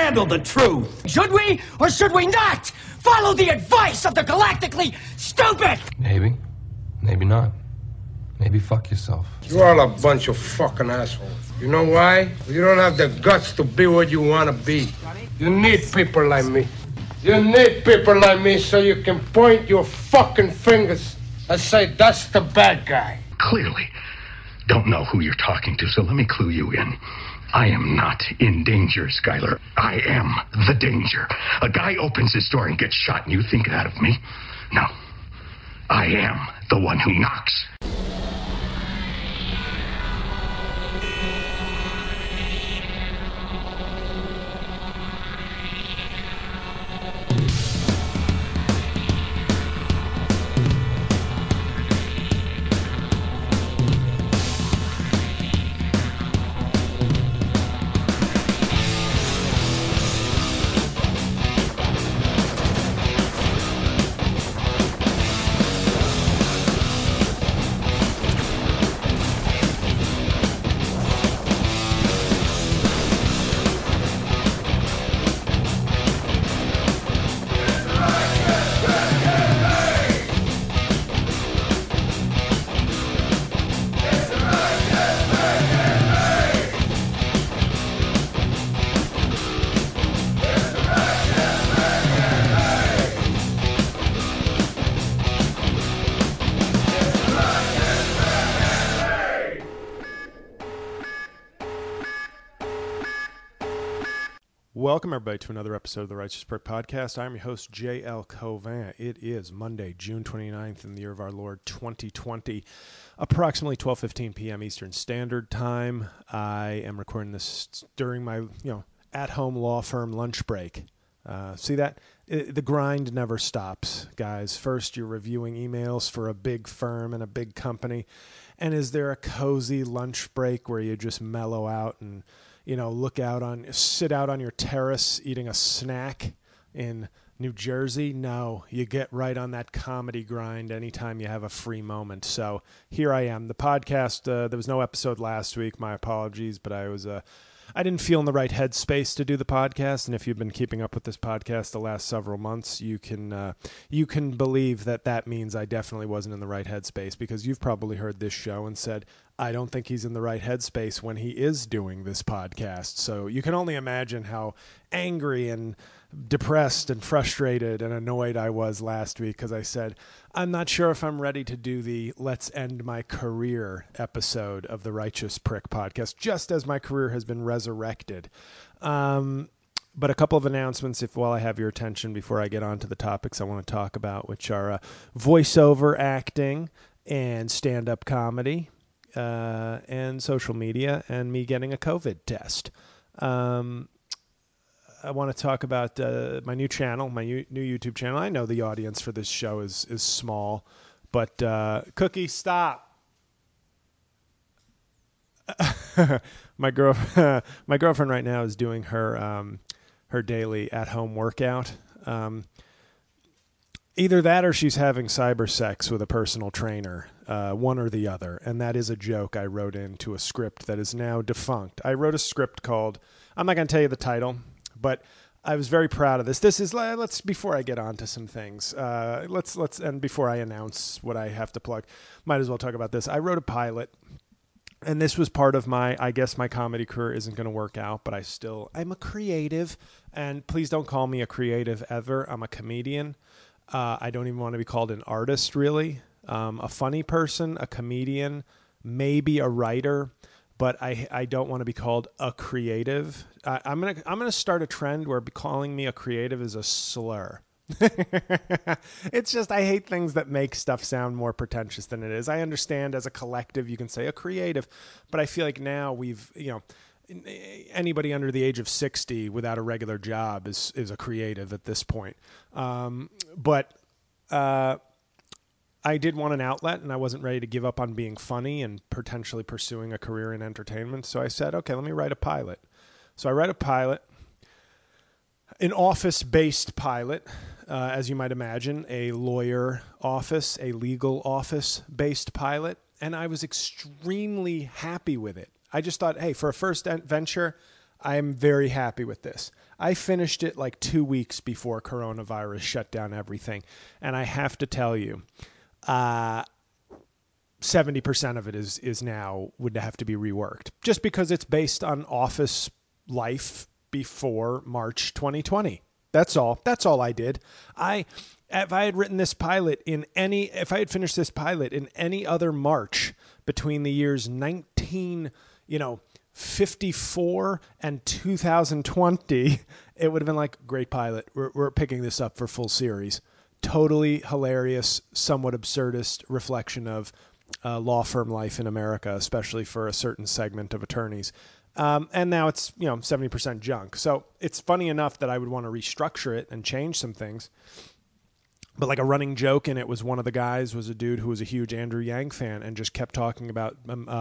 handle the truth. Should we or should we not follow the advice of the galactically stupid? Maybe. Maybe not. Maybe fuck yourself. You're all a bunch of fucking assholes. You know why? You don't have the guts to be what you want to be. You need people like me. You need people like me so you can point your fucking fingers and say, that's the bad guy. Clearly don't know who you're talking to, so let me clue you in. I am not in danger, Skyler. I am the danger. A guy opens his door and gets shot, and you think that of me? No. I am the one who knocks. Welcome, everybody, to another episode of the Righteous Prick Podcast. I'm your host, J.L. Covan. It is Monday, June 29th in the year of our Lord, 2020, approximately 12:15 p.m. Eastern Standard Time. I am recording this during my, at-home law firm lunch break. See that? The grind never stops, guys. First, you're reviewing emails for a big firm and a big company. And is there a cozy lunch break where you just mellow out and sit out on your terrace eating a snack in New Jersey? No, you get right on that comedy grind anytime you have a free moment. So here I am. The podcast, there was no episode last week. My apologies, but I didn't feel in the right headspace to do the podcast. And if you've been keeping up with this podcast the last several months, you can believe that means I definitely wasn't in the right headspace, because you've probably heard this show and said, I don't think he's in the right headspace when he is doing this podcast. So you can only imagine how angry and depressed and frustrated and annoyed I was last week, because I said, I'm not sure if I'm ready to do the Let's End My Career episode of the Righteous Prick Podcast, just as my career has been resurrected. But a couple of announcements, while I have your attention, before I get on to the topics I want to talk about, which are voiceover acting and stand-up comedy, and social media, and me getting a COVID test. I want to talk about my new channel, my new YouTube channel. I know the audience for this show is small, but Cookie, stop. My girlfriend right now is doing her daily at-home workout. Either that or she's having cyber sex with a personal trainer, one or the other. And that is a joke I wrote into a script that is now defunct. I wrote a script called, I'm not going to tell you the title, but I was very proud of this. This is, before I get on to some things, and before I announce what I have to plug, might as well talk about this. I wrote a pilot, and this was part of I guess my comedy career isn't going to work out, but I'm a creative, and please don't call me a creative ever. I'm a comedian. I don't even want to be called an artist, really. A funny person, a comedian, maybe a writer, but I don't want to be called a creative. I'm gonna start a trend where calling me a creative is a slur. It's just, I hate things that make stuff sound more pretentious than it is. I understand as a collective you can say a creative, but I feel like now anybody under the age of 60 without a regular job is a creative at this point. But I did want an outlet, and I wasn't ready to give up on being funny and potentially pursuing a career in entertainment. So I said, okay, let me write a pilot. So I write a pilot, an office-based pilot, as you might imagine, a lawyer office, a legal office-based pilot. And I was extremely happy with it. I just thought, hey, for a first venture, I'm very happy with this. I finished it like 2 weeks before coronavirus shut down everything. And I have to tell you, 70% of it is now would have to be reworked just because it's based on office life before March 2020. That's all. That's all I did. If I had written this pilot if I had finished this pilot in any other March between the years 1954 and 2020, it would have been like, great pilot. We're picking this up for full series. Totally hilarious, somewhat absurdist reflection of law firm life in America, especially for a certain segment of attorneys. And now it's, 70% junk. So it's funny enough that I would want to restructure it and change some things. But like a running joke in it was one of the guys was a dude who was a huge Andrew Yang fan and just kept talking about,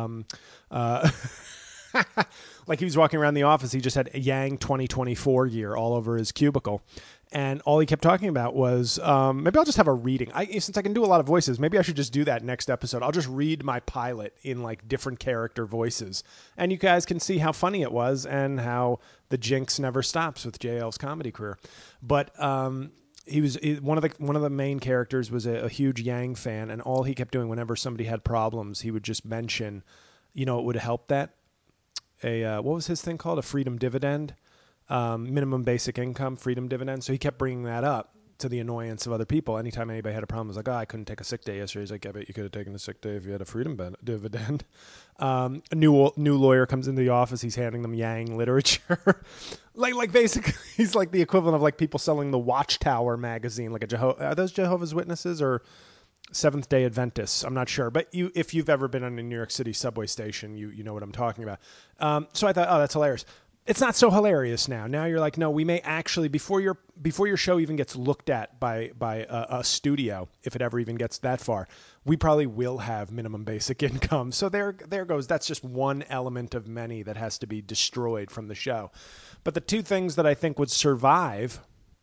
like he was walking around the office. He just had a Yang 2024 year all over his cubicle. And all he kept talking about was, maybe I'll just have a reading. Since I can do a lot of voices, maybe I should just do that next episode. I'll just read my pilot in like different character voices. And you guys can see how funny it was and how the jinx never stops with JL's comedy career. But one of the main characters was a huge Yang fan. And all he kept doing whenever somebody had problems, he would just mention, it would help that. What was his thing called? A freedom dividend. Minimum basic income, freedom dividend. So he kept bringing that up to the annoyance of other people. Anytime anybody had a problem, it was like, I couldn't take a sick day yesterday. He's like, I bet you could have taken a sick day if you had a freedom dividend. A new lawyer comes into the office. He's handing them Yang literature. like basically, he's like the equivalent of like people selling the Watchtower magazine. Like are those Jehovah's Witnesses or Seventh Day Adventists? I'm not sure, but if you've ever been on a New York City subway station, you know what I'm talking about. So I thought, that's hilarious. It's not so hilarious now. Now you're like, no, we may actually, before your show even gets looked at by a studio, if it ever even gets that far, we probably will have minimum basic income. So there goes. That's just one element of many that has to be destroyed from the show. But the two things that I think would survive,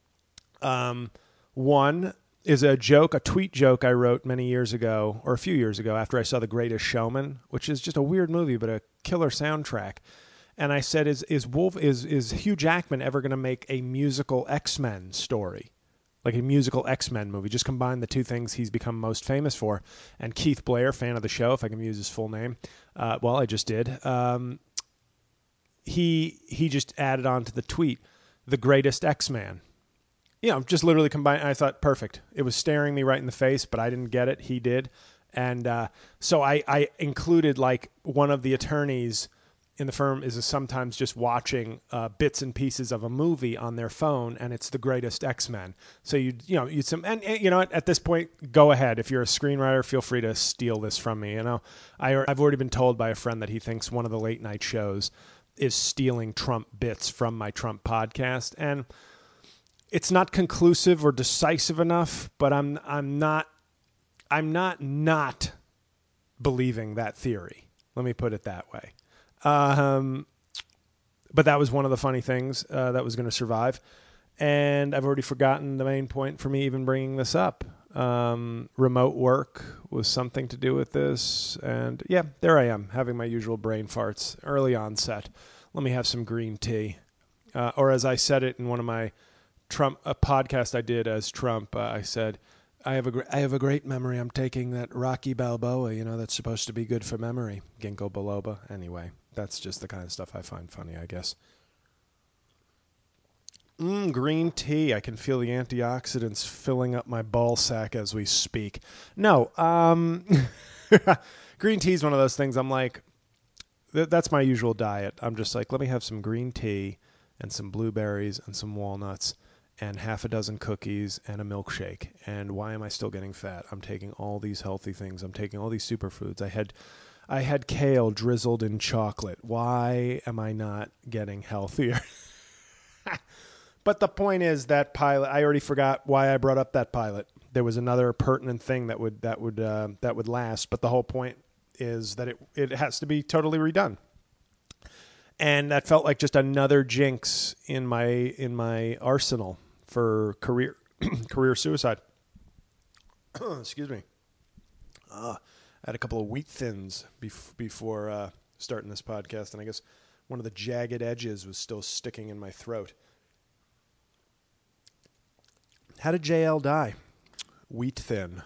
one is a tweet joke I wrote many years ago, or a few years ago after I saw The Greatest Showman, which is just a weird movie, but a killer soundtrack. And I said, is Hugh Jackman ever going to make a musical X-Men story? Like a musical X-Men movie? Just combine the two things he's become most famous for. And Keith Blair, fan of the show, if I can use his full name. I just did. He just added on to the tweet, The Greatest X-Man. Just literally combine. I thought, perfect. It was staring me right in the face, but I didn't get it. He did. And so I included like one of the attorneys in the firm is sometimes just watching bits and pieces of a movie on their phone, and it's The Greatest X-Men. So you know what? At this point, go ahead. If you're a screenwriter, feel free to steal this from me. I've already been told by a friend that he thinks one of the late night shows is stealing Trump bits from my Trump podcast, and it's not conclusive or decisive enough. But I'm not believing that theory. Let me put it that way. But that was one of the funny things that was going to survive. And I've already forgotten the main point for me even bringing this up. Remote work was something to do with this. And yeah, there I am having my usual brain farts, early onset. Let me have some green tea. Or as I said it in one of my a podcast I did as Trump, I said, I have a great memory. I'm taking that Rocky Balboa, that's supposed to be good for memory. Ginkgo biloba. Anyway, that's just the kind of stuff I find funny, I guess. Green tea. I can feel the antioxidants filling up my ball sack as we speak. No, green tea is one of those things I'm like, that's my usual diet. I'm just like, let me have some green tea and some blueberries and some walnuts and half a dozen cookies and a milkshake. And why am I still getting fat? I'm taking all these healthy things. I'm taking all these superfoods. I had kale drizzled in chocolate. Why am I not getting healthier? But the point is that pilot, I already forgot why I brought up that pilot. There was another pertinent thing that would last, but the whole point is that it has to be totally redone. And that felt like just another jinx in my arsenal for career suicide. Excuse me. I had a couple of wheat thins before starting this podcast, and I guess one of the jagged edges was still sticking in my throat. How did JL die? Wheat thin.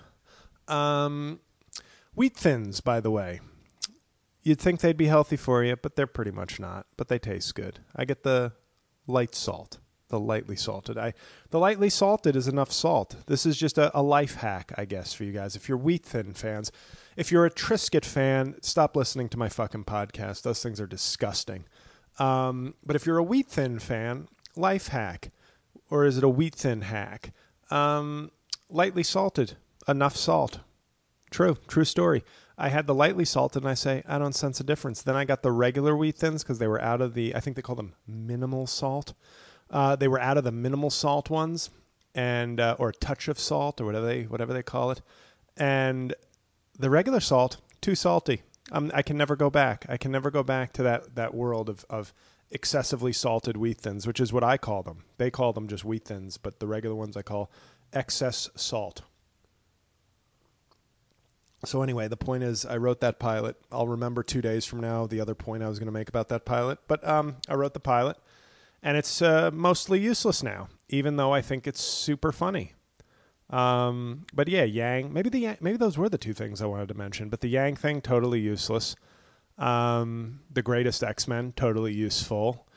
Wheat thins, by the way. You'd think they'd be healthy for you, but they're pretty much not. But they taste good. I get the light salt, the lightly salted. The lightly salted is enough salt. This is just a life hack, I guess, for you guys. If you're wheat thin fans, if you're a Triscuit fan, stop listening to my fucking podcast. Those things are disgusting. But if you're a wheat thin fan, life hack, or is it a wheat thin hack? Lightly salted, enough salt. True story. I had the lightly salted, and I say, I don't sense a difference. Then I got the regular wheat thins because they were out of the, I think they call them minimal salt. They were out of the minimal salt ones, and or a touch of salt, or whatever they call it. And the regular salt, too salty. I can never go back. I can never go back to that world of excessively salted wheat thins, which is what I call them. They call them just wheat thins, but the regular ones I call excess salt. So anyway, the point is I wrote that pilot. I'll remember 2 days from now the other point I was going to make about that pilot. But I wrote the pilot, and it's mostly useless now, even though I think it's super funny. But yeah, Yang. Maybe those were the two things I wanted to mention. But the Yang thing, totally useless. The Greatest X-Men, totally useful.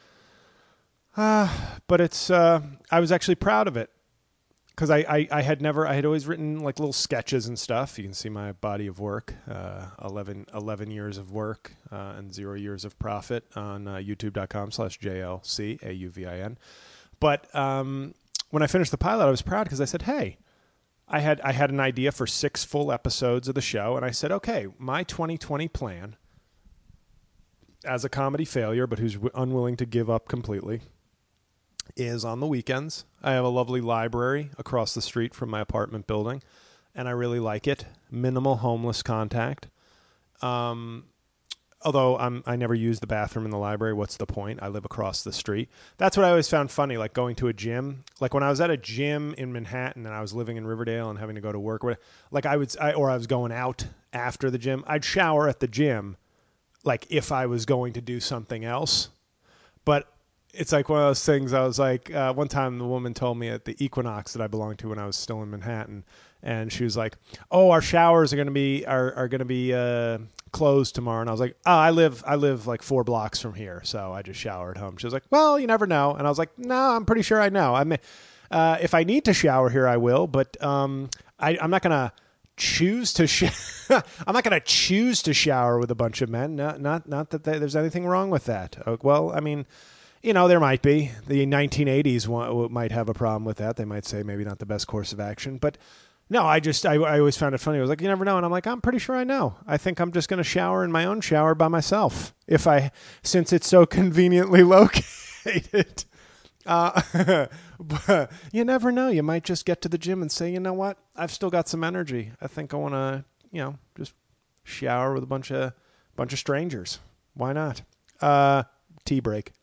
But it's I was actually proud of it. Because I had always written like little sketches and stuff. You can see my body of work, 11 years of work and 0 years of profit on youtube.com/JLCAUVIN. But when I finished the pilot, I was proud because I said, hey, I had an idea for 6 full episodes of the show. And I said, okay, my 2020 plan as a comedy failure, but who's unwilling to give up completely, is on the weekends. I have a lovely library across the street from my apartment building, and I really like it. Minimal homeless contact. Although I never use the bathroom in the library. What's the point? I live across the street. That's what I always found funny, like going to a gym. Like when I was at a gym in Manhattan and I was living in Riverdale and having to go to work, like I was going out after the gym, I'd shower at the gym, like if I was going to do something else. But it's like one of those things. I was like, one time the woman told me at the Equinox that I belonged to when I was still in Manhattan, and she was like, "Oh, our showers are going to be closed tomorrow." And I was like, "Oh, I live like 4 blocks from here, so I just shower at home." She was like, "Well, you never know." And I was like, "No, I'm pretty sure I know. I mean, if I need to shower here, I will, but I'm not going to choose to I'm not going to choose to shower with a bunch of men. Not that there's anything wrong with that. Well, I mean, you know, there might be. The 1980s might have a problem with that. They might say maybe not the best course of action. But no, I always found it funny. I was like, you never know. And I'm like, I'm pretty sure I know. I think I'm just going to shower in my own shower by myself since it's so conveniently located. But you never know. You might just get to the gym and say, you know what? I've still got some energy. I think I want to, just shower with a bunch of strangers. Why not? Tea break.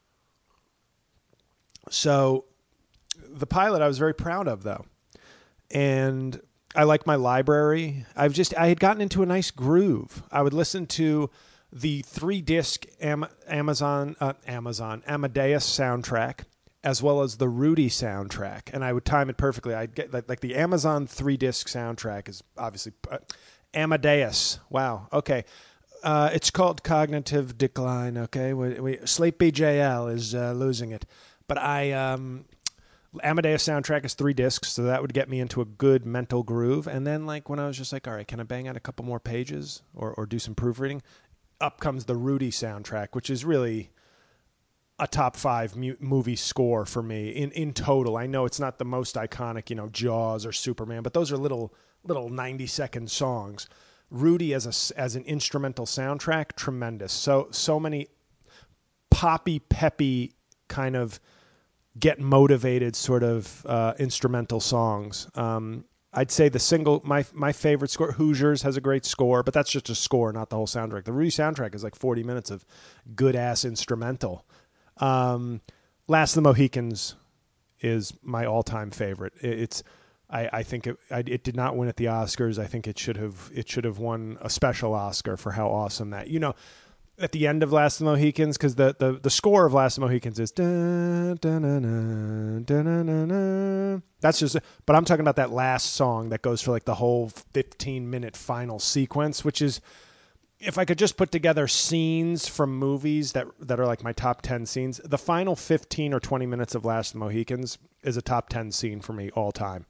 So the pilot I was very proud of, though. And I like my library. I had gotten into a nice groove. I would listen to the 3-disc Amadeus soundtrack, as well as the Rudy soundtrack. And I would time it perfectly. I'd get like the Amazon 3-disc soundtrack is obviously Amadeus. Wow. Okay. It's called Cognitive Decline. Okay. Sleepy JL is losing it. But Amadeus soundtrack is 3 discs, so that would get me into a good mental groove. And then, like, when I was just like, all right, can I bang out a couple more pages or do some proofreading? Up comes the Rudy soundtrack, which is really a top 5 movie score for me in total. I know it's not the most iconic, Jaws or Superman, but those are little 90-second songs. Rudy as an instrumental soundtrack, tremendous. So many poppy, peppy kind of get motivated sort of instrumental songs. I'd say the single, my favorite score, Hoosiers, has a great score, but that's just a score, not the whole soundtrack. The Rudy soundtrack is like 40 minutes of good-ass instrumental. Last of the Mohicans is my all-time favorite. I think it did not win at the Oscars. I think it should have won a special Oscar for how awesome that. at the end of Last of the Mohicans, because the score of Last of the Mohicans is dun, dun, dun, dun, dun, dun, dun, dun. That's just, but I'm talking about that last song that goes for like the whole 15-minute final sequence, which is, if I could just put together scenes from movies that are like my top 10 scenes, the final 15 or 20 minutes of Last of the Mohicans is a top 10 scene for me all time.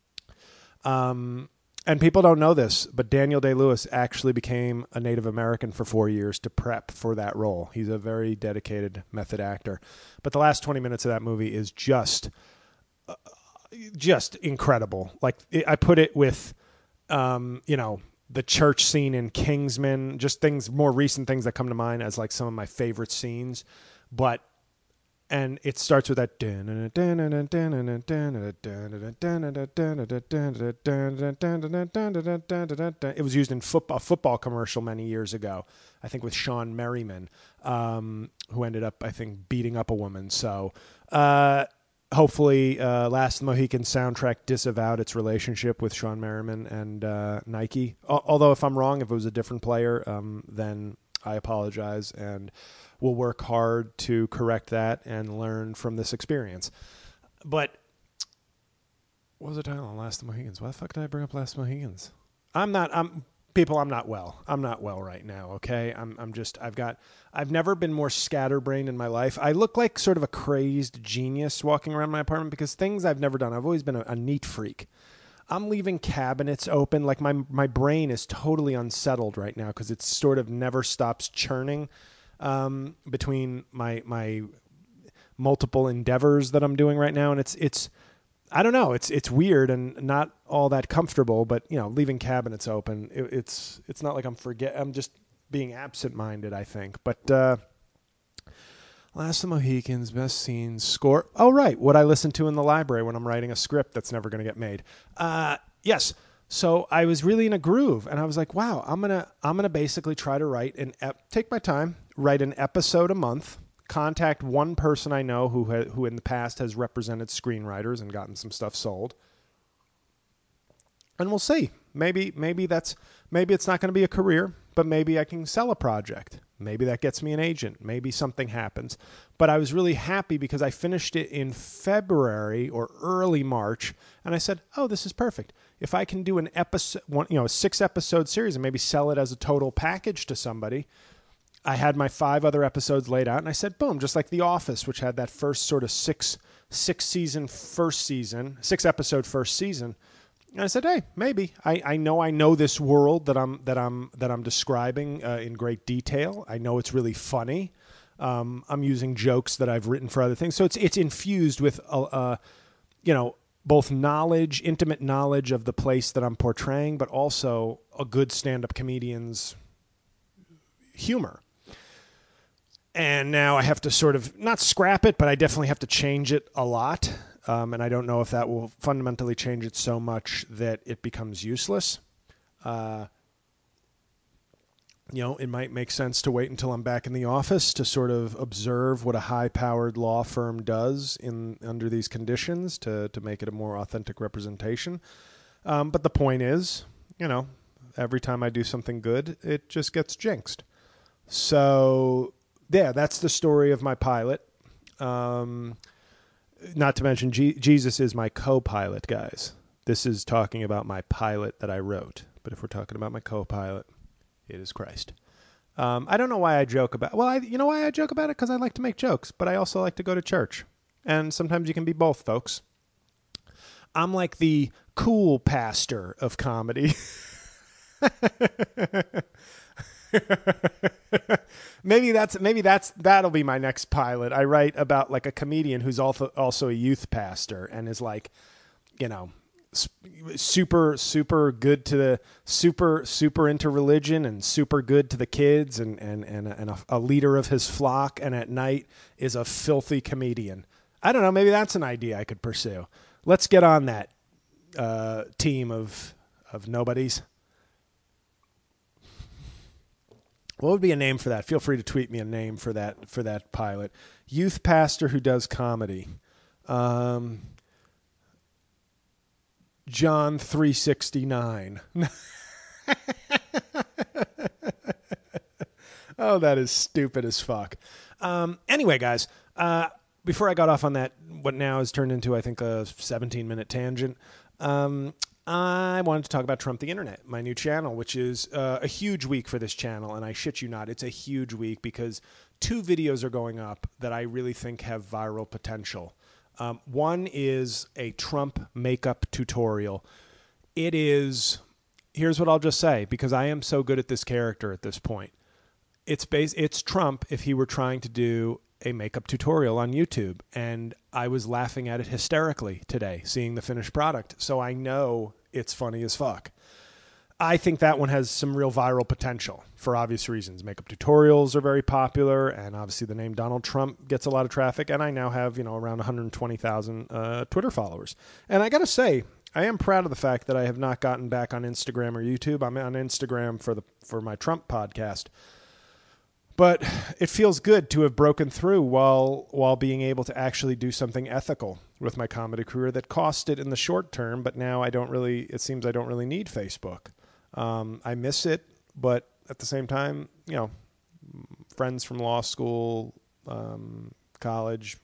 And people don't know this, but Daniel Day-Lewis actually became a Native American for 4 years to prep for that role. He's a very dedicated method actor. But the last 20 minutes of that movie is just incredible. Like, I put it with, the church scene in Kingsman, just more recent things that come to mind as like some of my favorite scenes. And it starts with that. It was used in a football commercial many years ago, I think with Sean Merriman, who ended up, I think, beating up a woman. So hopefully Last of the Mohicans soundtrack disavowed its relationship with Sean Merriman and Nike. Although if I'm wrong, if it was a different player, then I apologize, and we'll work hard to correct that and learn from this experience. But what was the title on Last of the Mohicans? Why the fuck did I bring up Last of the Mohicans? I'm not well. I'm not well right now, okay? I've never been more scatterbrained in my life. I look like sort of a crazed genius walking around my apartment because things I've never done. I've always been a neat freak. I'm leaving cabinets open. Like my brain is totally unsettled right now because it sort of never stops churning between my multiple endeavors that I'm doing right now. And it's I don't know. It's weird and not all that comfortable, but leaving cabinets open, it's not like I'm just being absent-minded, I think. But Last of the Mohicans, best scenes, score. Oh, right. What I listen to in the library when I'm writing a script that's never going to get made. Yes. So I was really in a groove, and I was like, wow, I'm gonna basically try to write take my time, write an episode a month, contact one person I know who in the past has represented screenwriters and gotten some stuff sold. And we'll see. Maybe it's not going to be a career, but maybe I can sell a project. Maybe that gets me an agent. Maybe something happens. But I was really happy because I finished it in February or early March, and I said, "Oh, this is perfect. If I can do a 6-episode series and maybe sell it as a total package to somebody." I had my 5 other episodes laid out, and I said, boom, just like The Office, which had that first sort of 6-episode first season. And I said, hey, maybe I know this world that I'm describing in great detail. I know it's really funny. I'm using jokes that I've written for other things, so it's infused with both knowledge, intimate knowledge of the place that I'm portraying, but also a good stand-up comedian's humor. And now I have to sort of not scrap it, but I definitely have to change it a lot. And I don't know if that will fundamentally change it so much that it becomes useless. It might make sense to wait until I'm back in the office to sort of observe what a high-powered law firm does under these conditions to make it a more authentic representation. But the point is, every time I do something good, it just gets jinxed. So, yeah, that's the story of my pilot. Not to mention, Jesus is my co-pilot, guys. This is talking about my pilot that I wrote. But if we're talking about my co-pilot, it is Christ. I don't know why I joke about it. Well, you know why I joke about it? Because I like to make jokes, but I also like to go to church. And sometimes you can be both, folks. I'm like the cool pastor of comedy. Maybe that'll be my next pilot. I write about like a comedian who's also a youth pastor and is like, super good to the super into religion and super good to the kids and a leader of his flock, and at night is a filthy comedian. I don't know. Maybe that's an idea I could pursue. Let's get on that team of nobodies. What would be a name for that? Feel free to tweet me a name for that pilot. Youth pastor who does comedy. John 369. Oh, that is stupid as fuck. Anyway, guys, before I got off on that, what now has turned into, I think, a 17-minute tangent, I wanted to talk about Trump the Internet, my new channel, which is a huge week for this channel, and I shit you not, it's a huge week because 2 videos are going up that I really think have viral potential. One is a Trump makeup tutorial. It is, here's what I'll just say, because I am so good at this character at this point. It's Trump if he were trying to do a makeup tutorial on YouTube, and I was laughing at it hysterically today, seeing the finished product, so I know it's funny as fuck. I think that one has some real viral potential for obvious reasons. Makeup tutorials are very popular, and obviously the name Donald Trump gets a lot of traffic, and I now have, around 120,000 Twitter followers. And I got to say, I am proud of the fact that I have not gotten back on Instagram or YouTube. I'm on Instagram for my Trump podcast. But it feels good to have broken through while being able to actually do something ethical with my comedy career that cost it in the short term, but now it seems I don't really need Facebook. I miss it, but at the same time, friends from law school, college,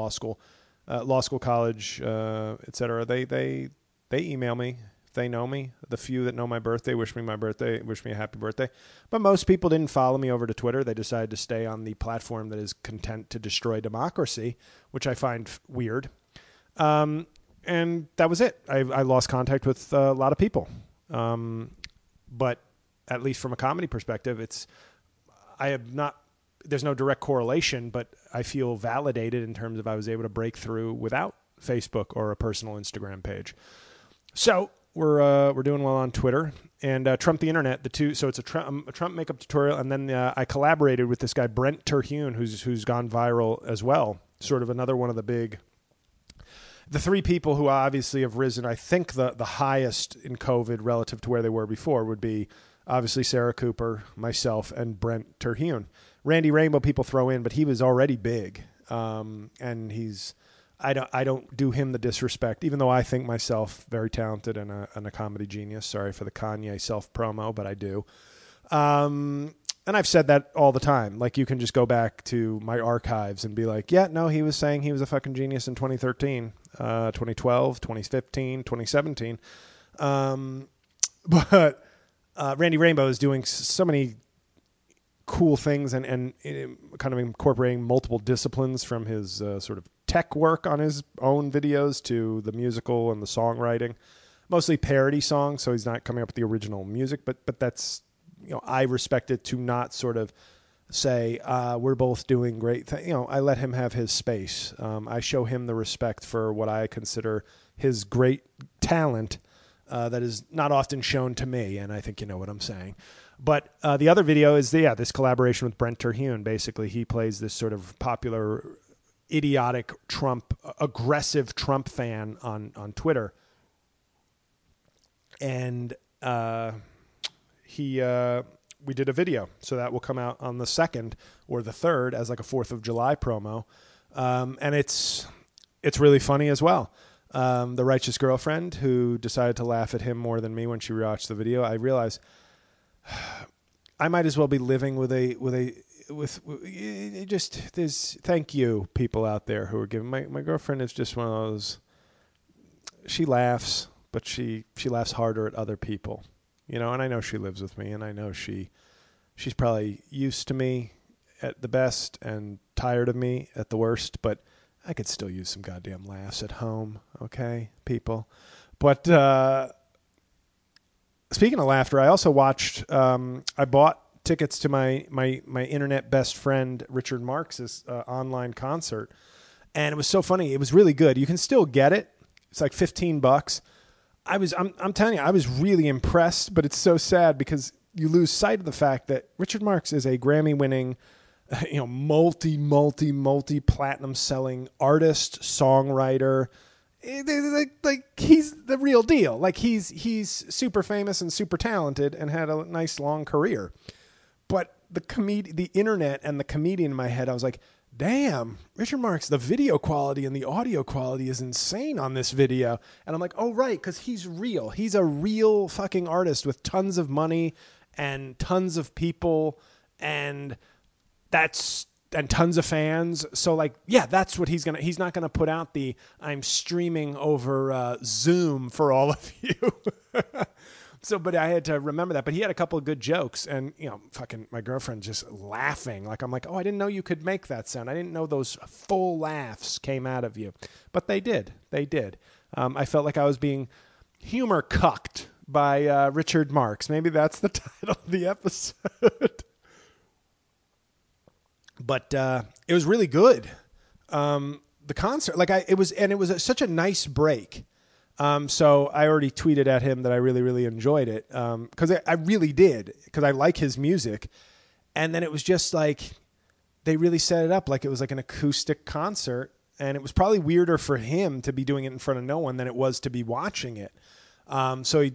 college, etc. They email me. They know me. The few that know my birthday wish me a happy birthday. But most people didn't follow me over to Twitter. They decided to stay on the platform that is content to destroy democracy, which I find weird. And that was it. I lost contact with a lot of people. But at least from a comedy perspective, there's no direct correlation, but I feel validated in terms of I was able to break through without Facebook or a personal Instagram page. So we're doing well on Twitter and Trump the Internet. So it's a Trump makeup tutorial, and then I collaborated with this guy Brent Terhune, who's gone viral as well. Sort of another one of the 3 people who obviously have risen. I think the highest in COVID relative to where they were before would be obviously Sarah Cooper, myself, and Brent Terhune. Randy Rainbow people throw in, but he was already big, and I don't do him the disrespect, even though I think myself very talented and a comedy genius. Sorry for the Kanye self-promo, but I do. And I've said that all the time. Like, you can just go back to my archives and be like, yeah, no, he was saying he was a fucking genius in 2013, 2012, 2015, 2017. But Randy Rainbow is doing so many cool things and kind of incorporating multiple disciplines, from his sort of tech work on his own videos to the musical and the songwriting, mostly parody songs. So he's not coming up with the original music, but that's, I respect it to not sort of say, we're both doing great things. I let him have his space. I show him the respect for what I consider his great talent that is not often shown to me. And I think you know what I'm saying. But the other video is this collaboration with Brent Terhune. Basically, he plays this sort of popular, idiotic aggressive Trump fan on Twitter. And we did a video. So that will come out on the 2nd or the 3rd as like a 4th of July promo. And it's really funny as well. The righteous girlfriend who decided to laugh at him more than me when she watched the video, I realized I might as well be living thank you people out there who are giving. My girlfriend is just one of those, she laughs, but she laughs harder at other people, and I know she lives with me, and I know she's probably used to me at the best and tired of me at the worst, but I could still use some goddamn laughs at home. Okay, people. But, speaking of laughter, I also watched, I bought tickets to my internet best friend, Richard Marx's online concert. And it was so funny. It was really good. You can still get it. It's like $15. I'm telling you, I was really impressed, but it's so sad because you lose sight of the fact that Richard Marx is a Grammy-winning, multi-platinum selling artist, songwriter. Like he's the real deal. Like he's super famous and super talented and had a nice long career. But the internet and the comedian in my head, I was like, damn, Richard Marx, the video quality and the audio quality is insane on this video. And I'm like, oh, right, because he's real. He's a real fucking artist with tons of money and tons of people and tons of fans. So like, yeah, that's what he's not gonna put out I'm streaming over Zoom for all of you. So, but I had to remember that. But he had a couple of good jokes, and fucking my girlfriend just laughing. Like I'm like, oh, I didn't know you could make that sound. I didn't know those full laughs came out of you, but they did. They did. I felt like I was being humor cucked by Richard Marx. Maybe that's the title of the episode. But it was really good. The concert, it was such a nice break. So I already tweeted at him that I really, really enjoyed it. Cause I really did, cause I like his music. And then it was just like, they really set it up like it was like an acoustic concert. And it was probably weirder for him to be doing it in front of no one than it was to be watching it. You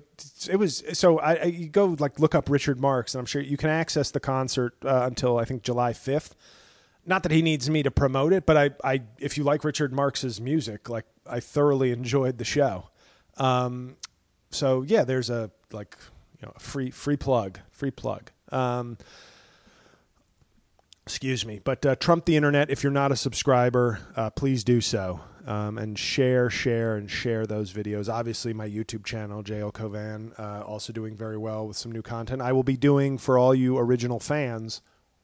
go like look up Richard Marx, and I'm sure you can access the concert, until I think July 5th. Not that he needs me to promote it, but if you like Richard Marx's music, like I thoroughly enjoyed the show. So yeah, there's a free plug. Excuse me, but Trump the Internet. If you're not a subscriber, please do so, and share those videos. Obviously, my YouTube channel, JL Covan, also doing very well with some new content. I will be doing, for all you original fans,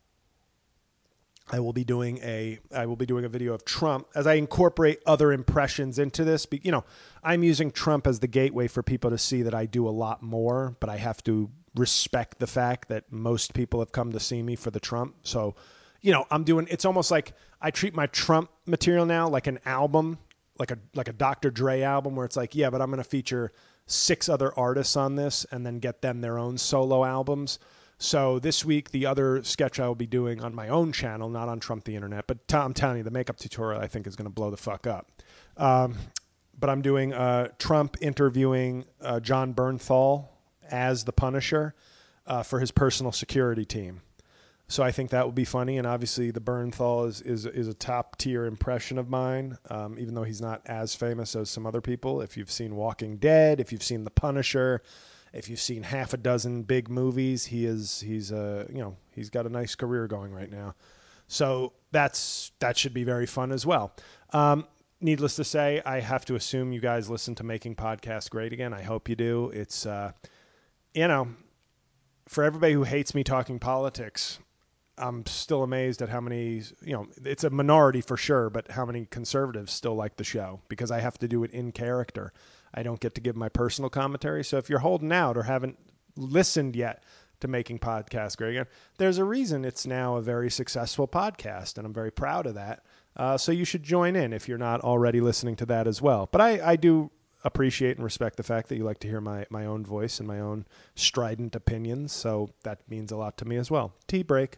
I will be doing a video of Trump as I incorporate other impressions into this. I'm using Trump as the gateway for people to see that I do a lot more, but I have to respect the fact that most people have come to see me for the Trump. So, it's almost like I treat my Trump material now like an album, like a Dr. Dre album, where it's like, yeah, but I'm going to feature 6 other artists on this and then get them their own solo albums. So this week, the other sketch I will be doing on my own channel, not on Trump the Internet, but I'm telling you, the makeup tutorial I think is going to blow the fuck up. But I'm doing Trump interviewing John Bernthal as the Punisher for his personal security team. So I think that will be funny. And obviously the Bernthal is a top tier impression of mine, even though he's not as famous as some other people. If you've seen Walking Dead, if you've seen The Punisher, if you've seen half a dozen big movies, he's got a nice career going right now. So that should be very fun as well. Needless to say, I have to assume you guys listen to Making Podcasts Great Again. I hope you do. It's, for everybody who hates me talking politics, I'm still amazed at how many, it's a minority for sure, but how many conservatives still like the show, because I have to do it in character. I don't get to give my personal commentary. So if you're holding out or haven't listened yet to Making Podcasts Great Again, there's a reason it's now a very successful podcast, and I'm very proud of that. So you should join in if you're not already listening to that as well. But I do appreciate and respect the fact that you like to hear my own voice and my own strident opinions. So that means a lot to me as well. Tea break.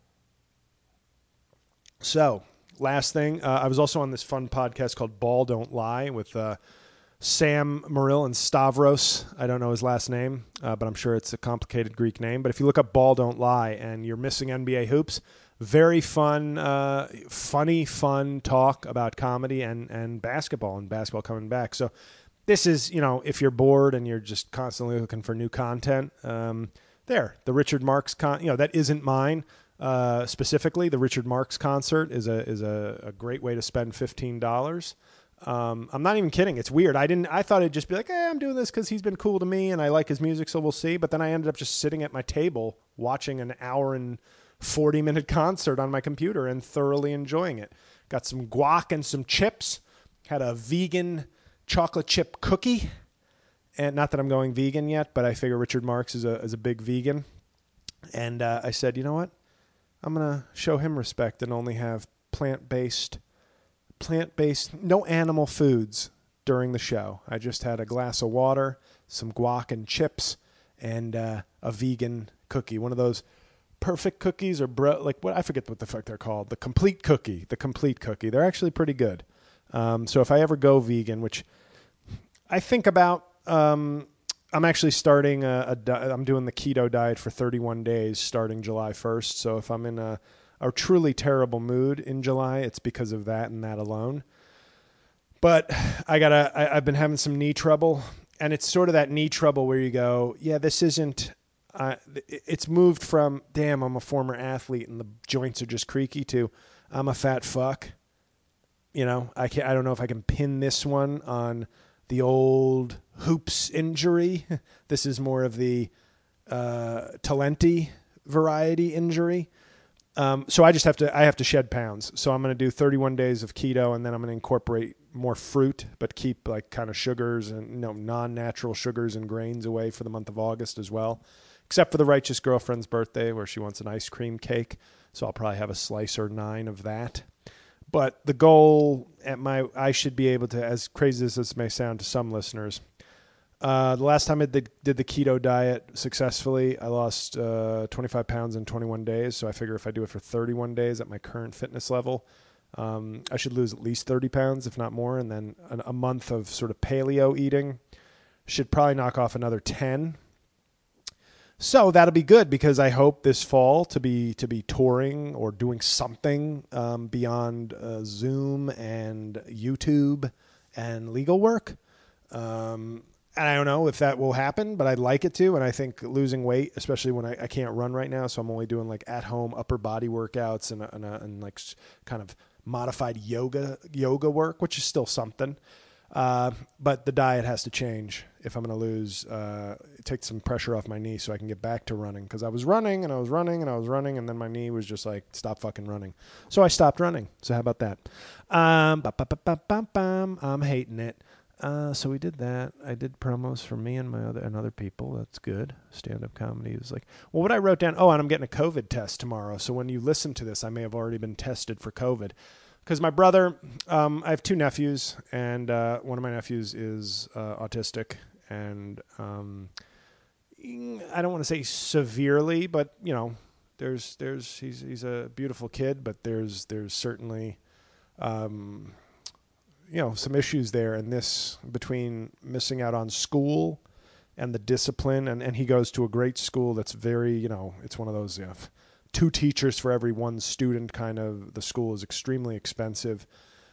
So last thing, I was also on this fun podcast called Ball Don't Lie with Sam Morrill and Stavros. I don't know his last name, but I'm sure it's a complicated Greek name. But if you look up Ball Don't Lie and you're missing NBA hoops, very fun, fun talk about comedy and basketball coming back. So this is, if you're bored and you're just constantly looking for new content, the Richard Marx, that isn't mine. Specifically, the Richard Marx concert is a great way to spend $15. I'm not even kidding. It's weird. I thought it'd just be like, I'm doing this because he's been cool to me and I like his music, so we'll see. But then I ended up just sitting at my table watching an hour and 40-minute concert on my computer and thoroughly enjoying it. Got some guac and some chips. Had a vegan chocolate chip cookie. And not that I'm going vegan yet, but I figure Richard Marx is a big vegan. And I said, you know what? I'm going to show him respect and only have plant-based, no animal foods during the show. I just had a glass of water, some guac and chips, and a vegan cookie. One of those perfect cookies or I forget what the fuck they're called. The complete cookie. They're actually pretty good. So if I ever go vegan, which I think about, I'm actually starting I'm doing the keto diet for 31 days starting July 1st. So if I'm in a truly terrible mood in July, it's because of that and that alone. But I've been having some knee trouble, and it's sort of that knee trouble where you go, yeah, this isn't it's moved from, damn, I'm a former athlete and the joints are just creaky, to I'm a fat fuck. You know, I don't know if I can pin this one on the old hoops injury. This is more of the Talenti variety injury. So I have to shed pounds. So I'm going to do 31 days of keto, and then I'm going to incorporate more fruit, but keep like kind of sugars and non-natural sugars and grains away for the month of August as well, except for the righteous girlfriend's birthday where she wants an ice cream cake. So I'll probably have a slice or 9 of that. But the goal I should be able to, as crazy as this may sound to some listeners, the last time I did the keto diet successfully, I lost 25 pounds in 21 days. So I figure if I do it for 31 days at my current fitness level, I should lose at least 30 pounds, if not more. And then a month of sort of paleo eating should probably knock off another 10. So that'll be good, because I hope this fall to be touring or doing something beyond Zoom and YouTube and legal work. And I don't know if that will happen, but I'd like it to. And I think losing weight, especially when I can't run right now, so I'm only doing like at home upper body workouts and like kind of modified yoga work, which is still something. But the diet has to change if I'm going to lose, take some pressure off my knee so I can get back to running. Because I was running and I was running and I was running, and then my knee was just like, stop fucking running. So I stopped running. So how about that? I'm hating it. So we did that. I did promos for me and other people. That's good. Stand-up comedy is like, well, what I wrote down, and I'm getting a COVID test tomorrow. So when you listen to this, I may have already been tested for COVID. Because my brother, I have 2 nephews, and one of my nephews is autistic, and I don't want to say severely, but he's a beautiful kid, but there's certainly some issues there, and this between missing out on school and the discipline, and he goes to a great school that's very, it's one of those 2 teachers for every 1 student kind of. The school is extremely expensive.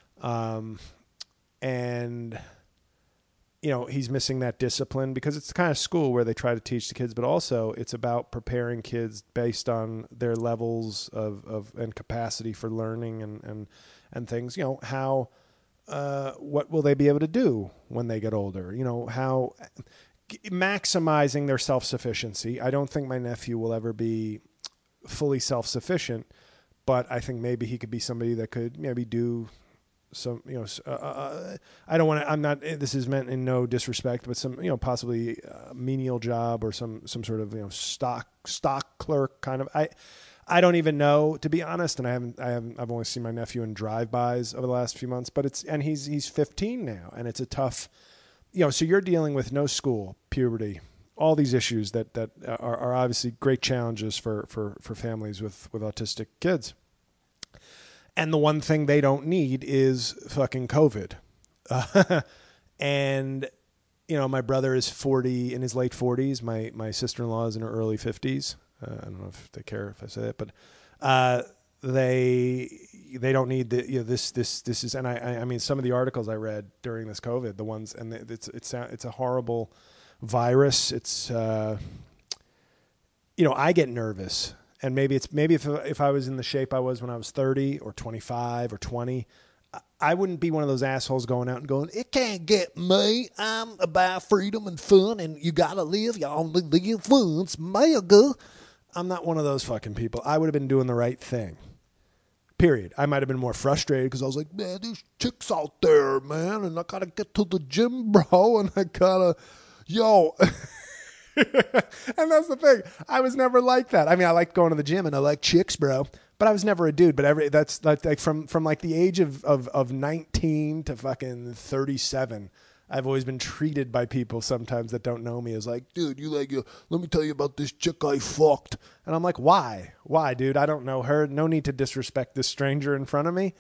And, he's missing that discipline, because it's the kind of school where they try to teach the kids, but also it's about preparing kids based on their levels of and capacity for learning and things, how, what will they be able to do when they get older? How maximizing their self-sufficiency. I don't think my nephew will ever be fully self-sufficient, but I think maybe he could be somebody that could maybe do some, I don't want to, I'm not, this is meant in no disrespect, but some, possibly menial job or some sort of, stock clerk kind of, I don't even know, to be honest. And I've only seen my nephew in drive-bys over the last few months, but he's 15 now, and it's a tough, so you're dealing with no school, puberty, all these issues that are obviously great challenges for families with autistic kids. And the one thing they don't need is fucking COVID. And, my brother is 40, in his late 40s. My sister-in-law is in her early 50s. I don't know if they care if I say that, but they don't need this is, and I mean, some of the articles I read during this COVID, the ones, and it's a horrible virus. It's I get nervous, and maybe if I was in the shape I was when I was 30 or 25 or 20, I wouldn't be one of those assholes going out and going, it can't get me, I'm about freedom and fun, and you gotta live, you only live once, mega. I'm not one of those fucking people. I would have been doing the right thing, period. I might have been more frustrated because I was like, man, there's chicks out there, man, and I gotta get to the gym, bro, and I gotta and that's the thing. I was never like that. I mean, I like going to the gym and I like chicks, bro, but I was never a dude. But that's like from like the age of 19 to fucking 37, I've always been treated by people sometimes that don't know me as like, dude, let me tell you about this chick I fucked. And I'm like, why, dude? I don't know her. No need to disrespect this stranger in front of me.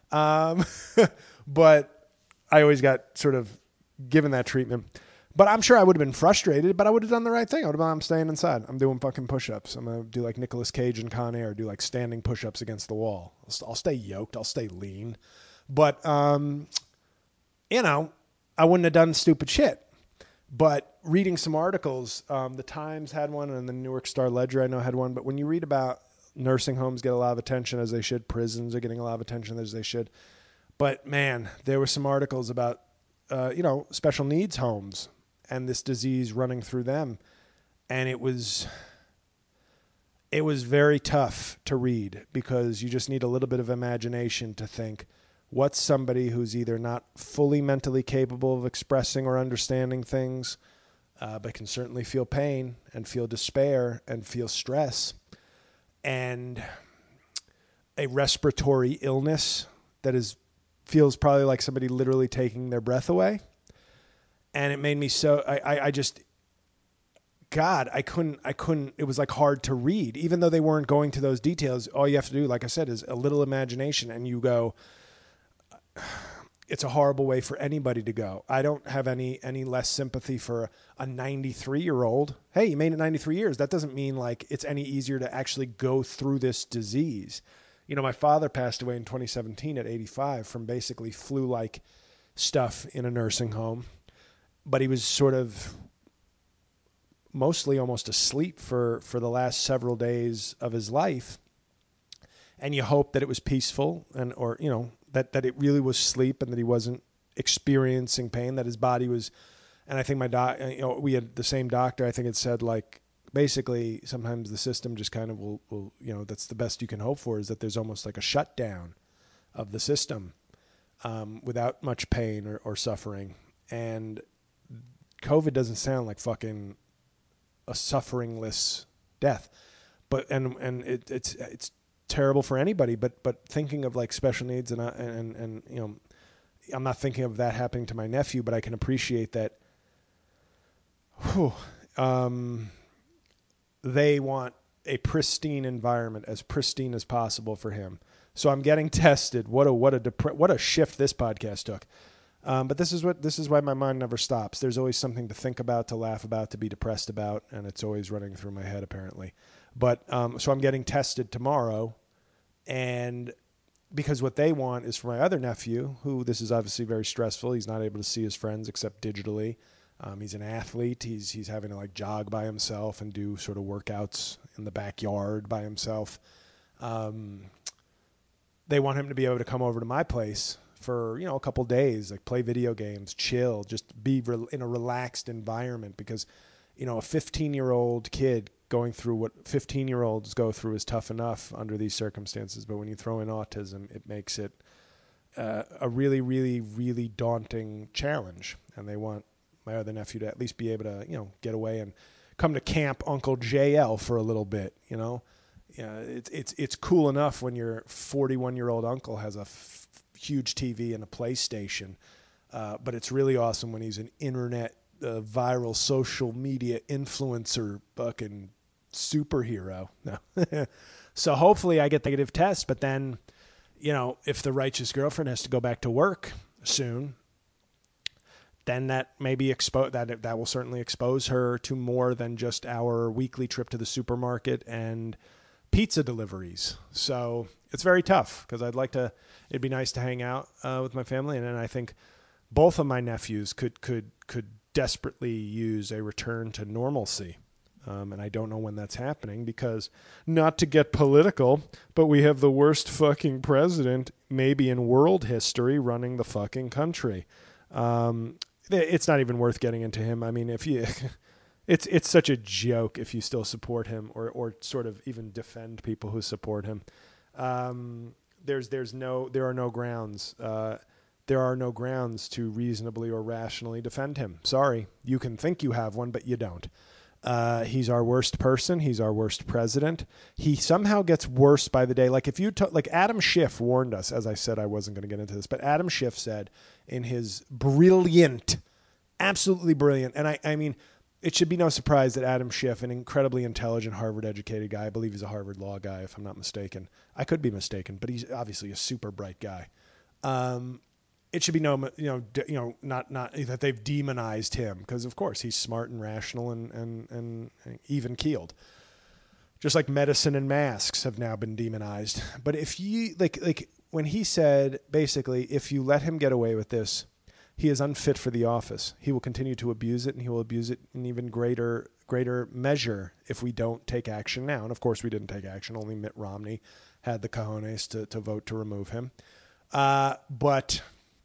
But I always got sort of given that treatment. But I'm sure I would have been frustrated, but I would have done the right thing. I would have been, I'm staying inside. I'm doing fucking push-ups. I'm going to do like Nicolas Cage and Con Air, do like standing push-ups against the wall. I'll stay yoked. I'll stay lean. But, I wouldn't have done stupid shit. But reading some articles, the Times had one and the New York Star Ledger I know had one. But when you read about nursing homes get a lot of attention as they should, prisons are getting a lot of attention as they should. But man, there were some articles about, special needs homes and this disease running through them. And it was very tough to read because you just need a little bit of imagination to think, what's somebody who's either not fully mentally capable of expressing or understanding things, but can certainly feel pain and feel despair and feel stress, and a respiratory illness that feels probably like somebody literally taking their breath away. And it made me so, I couldn't, it was like hard to read, even though they weren't going to those details. All you have to do, like I said, is a little imagination and you go, it's a horrible way for anybody to go. I don't have any less sympathy for a 93-year-old. Hey, you made it 93 years. That doesn't mean like it's any easier to actually go through this disease. My father passed away in 2017 at 85 from basically flu-like stuff in a nursing home. But he was sort of mostly almost asleep for the last several days of his life. And you hope that it was peaceful or that it really was sleep and that he wasn't experiencing pain, that his body was. And I think we had the same doctor. I think it said like, basically sometimes the system just kind of will, that's the best you can hope for, is that there's almost like a shutdown of the system without much pain or suffering. And COVID doesn't sound like fucking a sufferingless death, but it's terrible for anybody. But thinking of like special needs and I'm not thinking of that happening to my nephew, but I can appreciate that. They want a pristine environment, as pristine as possible for him. So I'm getting tested. What a shift this podcast took. But this is why my mind never stops. There's always something to think about, to laugh about, to be depressed about, and it's always running through my head apparently. But so I'm getting tested tomorrow, and because what they want is for my other nephew, who this is obviously very stressful. He's not able to see his friends except digitally. He's an athlete. He's having to like jog by himself and do sort of workouts in the backyard by himself. They want him to be able to come over to my place for, a couple days, like play video games, chill, just be in a relaxed environment because, a 15-year-old kid going through what 15-year-olds go through is tough enough under these circumstances. But when you throw in autism, it makes it a really, really, really daunting challenge. And they want my other nephew to at least be able to, get away and come to Camp Uncle JL for a little bit, It's cool enough when your 41-year-old uncle has a huge TV and a PlayStation, but it's really awesome when he's an internet viral social media influencer fucking superhero. No. So hopefully I get the negative test, but then, if the righteous girlfriend has to go back to work soon, then that may be that will certainly expose her to more than just our weekly trip to the supermarket and pizza deliveries. So it's very tough because it'd be nice to hang out with my family. And then I think both of my nephews could desperately use a return to normalcy. And I don't know when that's happening because, not to get political, but we have the worst fucking president maybe in world history running the fucking country. It's not even worth getting into him. I mean, it's such a joke if you still support him or sort of even defend people who support him. There are no grounds. There are no grounds to reasonably or rationally defend him. Sorry, you can think you have one, but you don't. He's our worst person. He's our worst president. He somehow gets worse by the day. Like like Adam Schiff warned us, as I said, I wasn't going to get into this, but Adam Schiff said in his absolutely brilliant. And I mean, it should be no surprise that Adam Schiff, an incredibly intelligent Harvard educated guy, I believe he's a Harvard law guy, if I'm not mistaken. I could be mistaken, but he's obviously a super bright guy. It should be not that they've demonized him, because of course he's smart and rational and even keeled. Just like medicine and masks have now been demonized. But if you like when he said basically, if you let him get away with this, he is unfit for the office. He will continue to abuse it, and he will abuse it in even greater measure if we don't take action now. And of course, we didn't take action. Only Mitt Romney had the cojones to vote to remove him. But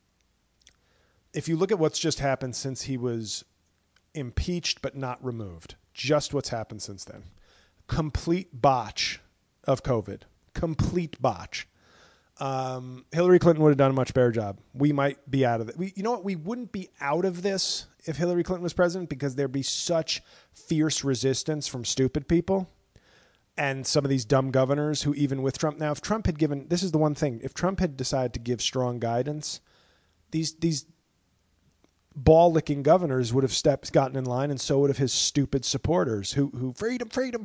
if you look at what's just happened since he was impeached but not removed, just what's happened since then, complete botch of COVID, complete botch. Hillary Clinton would have done a much better job. We might be out of it. You know what? We wouldn't be out of this if Hillary Clinton was president, because there'd be such fierce resistance from stupid people and some of these dumb governors who, even with Trump. Now, if Trump had given, this is the one thing, if Trump had decided to give strong guidance, these ball-licking governors would have gotten in line, and so would have his stupid supporters who freedom.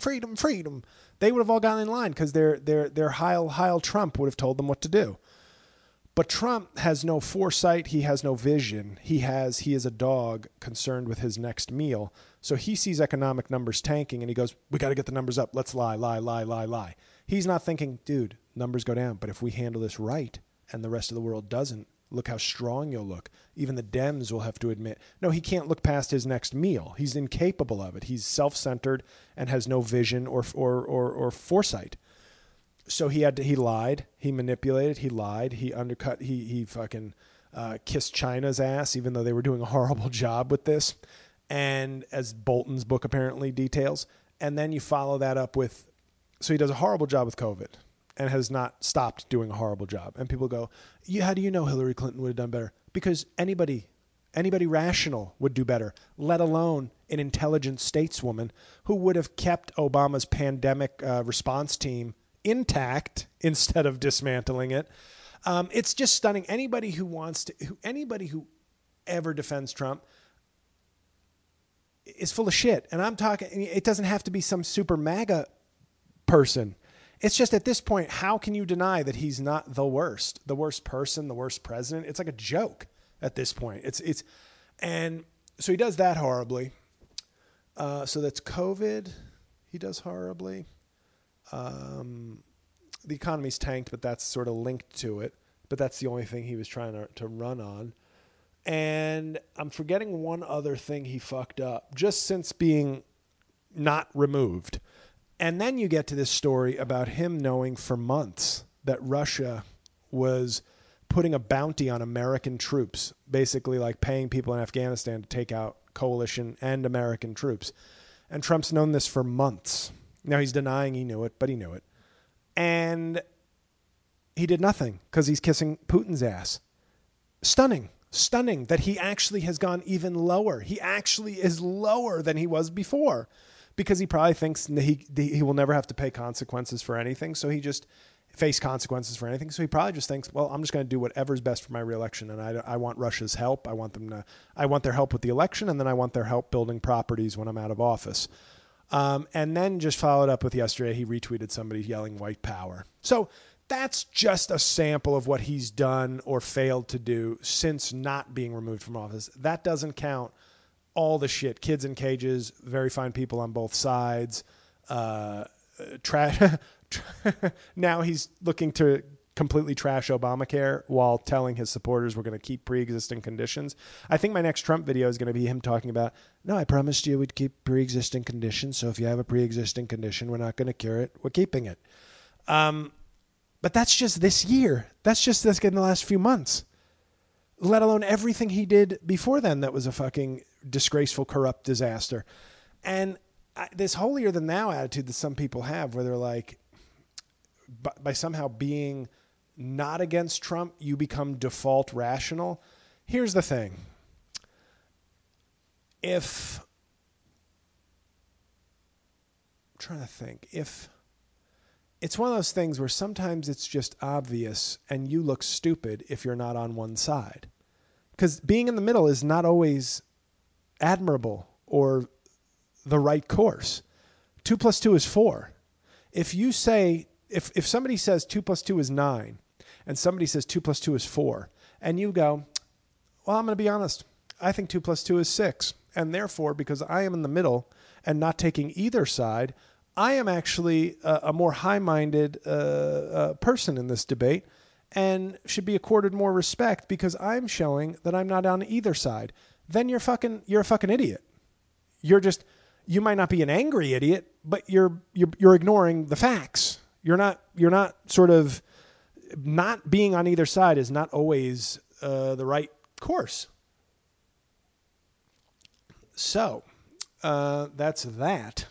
They would have all gotten in line because their Heil Trump would have told them what to do. But Trump has no foresight. He has no vision. He is a dog concerned with his next meal. So he sees economic numbers tanking and he goes, we got to get the numbers up. Let's lie. He's not thinking, dude, numbers go down. But if we handle this right and the rest of the world doesn't, look how strong you'll look. Even the Dems will have to admit, no, he can't look past his next meal. He's incapable of it. He's self-centered and has no vision or foresight. So he lied, he manipulated, he lied, he undercut, he fucking kissed China's ass, even though they were doing a horrible job with this. And as Bolton's book apparently details, and then you follow that up with, so he does a horrible job with COVID and has not stopped doing a horrible job. And people go, yeah, how do you know Hillary Clinton would have done better? Because anybody rational would do better, let alone an intelligent stateswoman who would have kept Obama's pandemic response team intact instead of dismantling it. It's just stunning. Anybody who ever defends Trump is full of shit. And I'm talking, it doesn't have to be some super MAGA person. It's just at this point, how can you deny that he's not the worst person, the worst president? It's like a joke at this point. And so he does that horribly. So that's COVID. He does horribly. The economy's tanked, but that's sort of linked to it. But that's the only thing he was trying to run on. And I'm forgetting one other thing he fucked up just since being not removed. And then you get to this story about him knowing for months that Russia was putting a bounty on American troops, basically like paying people in Afghanistan to take out coalition and American troops. And Trump's known this for months. Now he's denying he knew it, but he knew it. And he did nothing because he's kissing Putin's ass. Stunning that he actually has gone even lower. He actually is lower than he was before because he probably thinks that he will never have to pay consequences for anything. So he just face consequences for anything. So he probably just thinks, well, I'm just going to do whatever's best for my reelection. And I want Russia's help. I want their help with the election. And then I want their help building properties when I'm out of office. And then just followed up with yesterday, he retweeted somebody yelling white power. So that's just a sample of what he's done or failed to do since not being removed from office. That doesn't count all the shit. Kids in cages, very fine people on both sides. Now he's looking to completely trash Obamacare while telling his supporters we're going to keep pre-existing conditions. I think my next Trump video is going to be him talking about, no, I promised you we'd keep pre-existing conditions. So if you have a pre-existing condition, we're not going to cure it. We're keeping it. But that's just this year. That's just this in the last few months, let alone everything he did before then. That was a fucking disgraceful, corrupt disaster. And this holier than thou attitude that some people have where they're like, by somehow being not against Trump, you become default rational. Here's the thing. If it's one of those things where sometimes it's just obvious and you look stupid if you're not on one side. Because being in the middle is not always admirable or the right course. 2 + 2 is 4. If you say, if somebody says 2 + 2 is 9 and somebody says 2 + 2 is 4 and you go, well, I'm going to be honest. I think 2 + 2 is 6. And therefore, because I am in the middle and not taking either side, I am actually a more high-minded person in this debate. and should be accorded more respect because I'm showing that I'm not on either side, then you're a fucking idiot. You might not be an angry idiot, but you're ignoring the facts. You're not sort of, not being on either side is not always the right course. So that's that.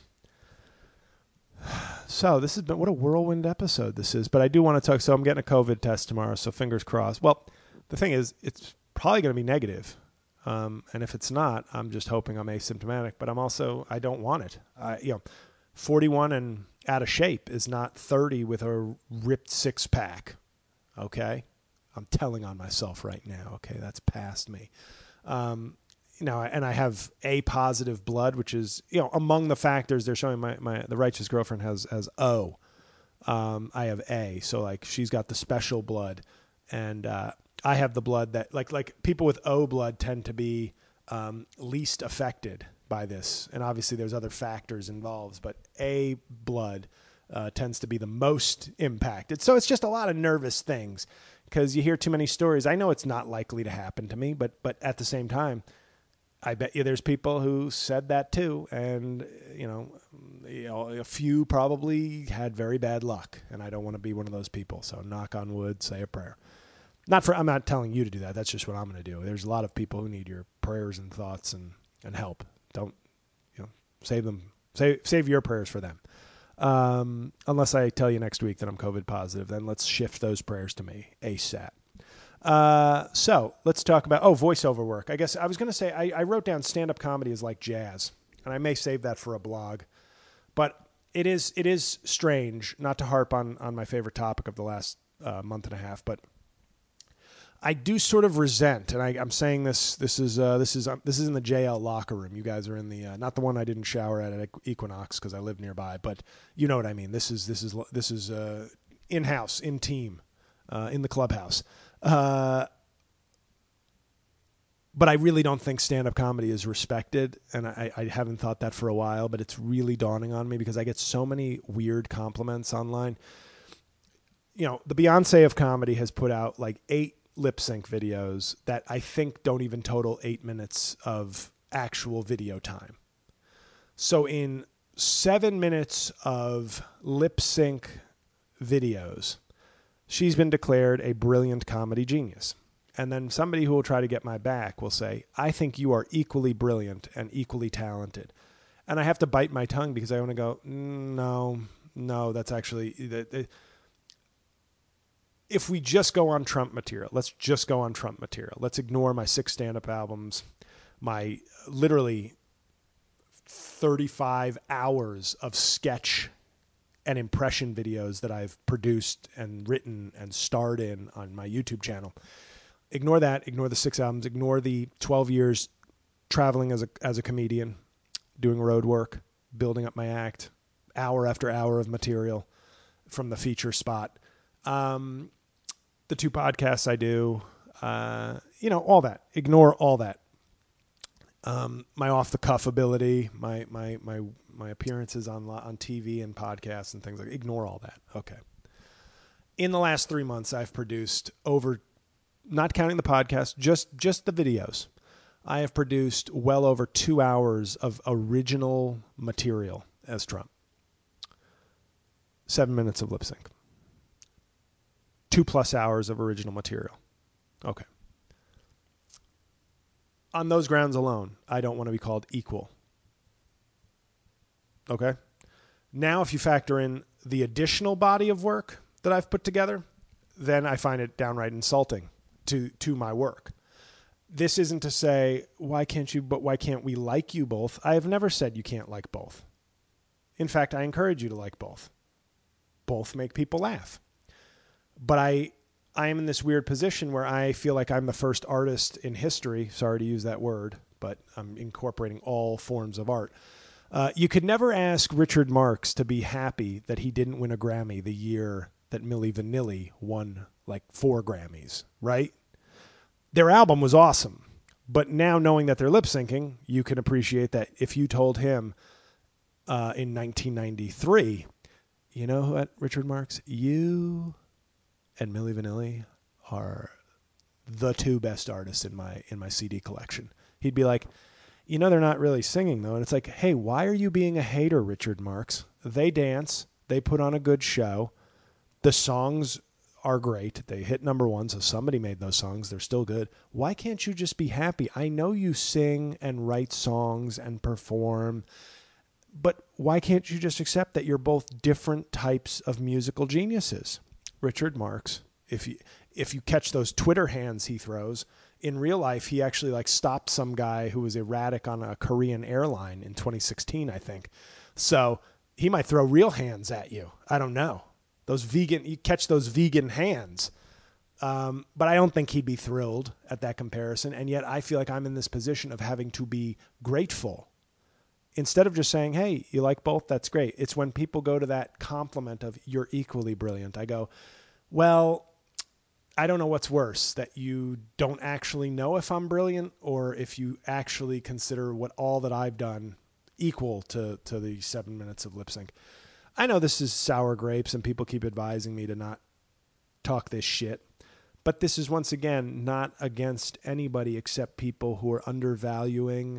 So this has been, what a whirlwind episode this is. But I do want to talk. So I'm getting a COVID test tomorrow. So fingers crossed. Well, the thing is, it's probably going to be negative. And if it's not, I'm just hoping I'm asymptomatic. But I don't want it. 41 and out of shape is not 30 with a ripped six pack. Okay, I'm telling on myself right now. Okay, that's past me. And I have A positive blood, which is, among the factors they're showing the righteous girlfriend has O. I have A. So like she's got the special blood, and I have the blood that like people with O blood tend to be least affected by this. And obviously there's other factors involved, but A blood tends to be the most impacted. So it's just a lot of nervous things because you hear too many stories. I know it's not likely to happen to me, but at the same time, I bet you there's people who said that too. And, a few probably had very bad luck, and I don't want to be one of those people. So knock on wood, say a prayer. I'm not telling you to do that. That's just what I'm going to do. There's a lot of people who need your prayers and thoughts and help. Don't, save them, save your prayers for them. Unless I tell you next week that I'm COVID positive, then let's shift those prayers to me ASAP. So let's talk about, voiceover work. I guess I was going to say, I wrote down stand-up comedy is like jazz, and I may save that for a blog, but it is strange not to harp on my favorite topic of the last month and a half, but I do sort of resent, and I'm saying this is in the JL locker room. You guys are in the, not the one I didn't shower at Equinox because I live nearby, but you know what I mean. This is in-house, in team, in the clubhouse. But I really don't think stand-up comedy is respected, and I haven't thought that for a while, but it's really dawning on me because I get so many weird compliments online. The Beyonce of comedy has put out like 8 lip sync videos that I think don't even total 8 minutes of actual video time. So in 7 minutes of lip sync videos, she's been declared a brilliant comedy genius. And then somebody who will try to get my back will say, I think you are equally brilliant and equally talented. And I have to bite my tongue because I want to go, no, that's actually... If we just go on Trump material, let's just go on Trump material. Let's ignore my 6 stand-up albums, my literally 35 hours of sketch and impression videos that I've produced and written and starred in on my YouTube channel. Ignore that. Ignore the 6 albums. Ignore the 12 years traveling as a comedian, doing road work, building up my act, hour after hour of material from the feature spot. The 2 podcasts I do, all that. Ignore all that. My off the cuff ability, my appearances on TV and podcasts and things like that. Ignore all that. Okay. In the last 3 months, I've produced over, not counting the podcast, just the videos. I have produced well over 2 hours of original material as Trump. 7 minutes of lip sync. 2+ hours of original material. Okay. On those grounds alone, I don't want to be called equal. Okay? Now, if you factor in the additional body of work that I've put together, then I find it downright insulting to my work. This isn't to say, why can't we like you both? I have never said you can't like both. In fact, I encourage you to like both. Both make people laugh. But I am in this weird position where I feel like I'm the first artist in history. Sorry to use that word, but I'm incorporating all forms of art. You could never ask Richard Marx to be happy that he didn't win a Grammy the year that Milli Vanilli won like 4 Grammys, right? Their album was awesome. But now knowing that they're lip syncing, you can appreciate that if you told him in 1993, you know what, Richard Marx, you and Milli Vanilli are the two best artists in my CD collection. He'd be like, you know, they're not really singing though. And it's like, hey, why are you being a hater, Richard Marx? They dance. They put on a good show. The songs are great. They hit number one, so somebody made those songs. They're still good. Why can't you just be happy? I know you sing and write songs and perform, but why can't you just accept that you're both different types of musical geniuses? Richard Marx, if you catch those Twitter hands he throws, in real life, he actually like stopped some guy who was erratic on a Korean airline in 2016, I think. So he might throw real hands at you. I don't know. You catch those vegan hands. But I don't think he'd be thrilled at that comparison. And yet I feel like I'm in this position of having to be grateful. Instead of just saying, hey, you like both, that's great. It's when people go to that compliment of you're equally brilliant. I go, well, I don't know what's worse, that you don't actually know if I'm brilliant or if you actually consider what all that I've done equal to the 7 minutes of lip sync. I know this is sour grapes and people keep advising me to not talk this shit, but this is once again not against anybody except people who are undervaluing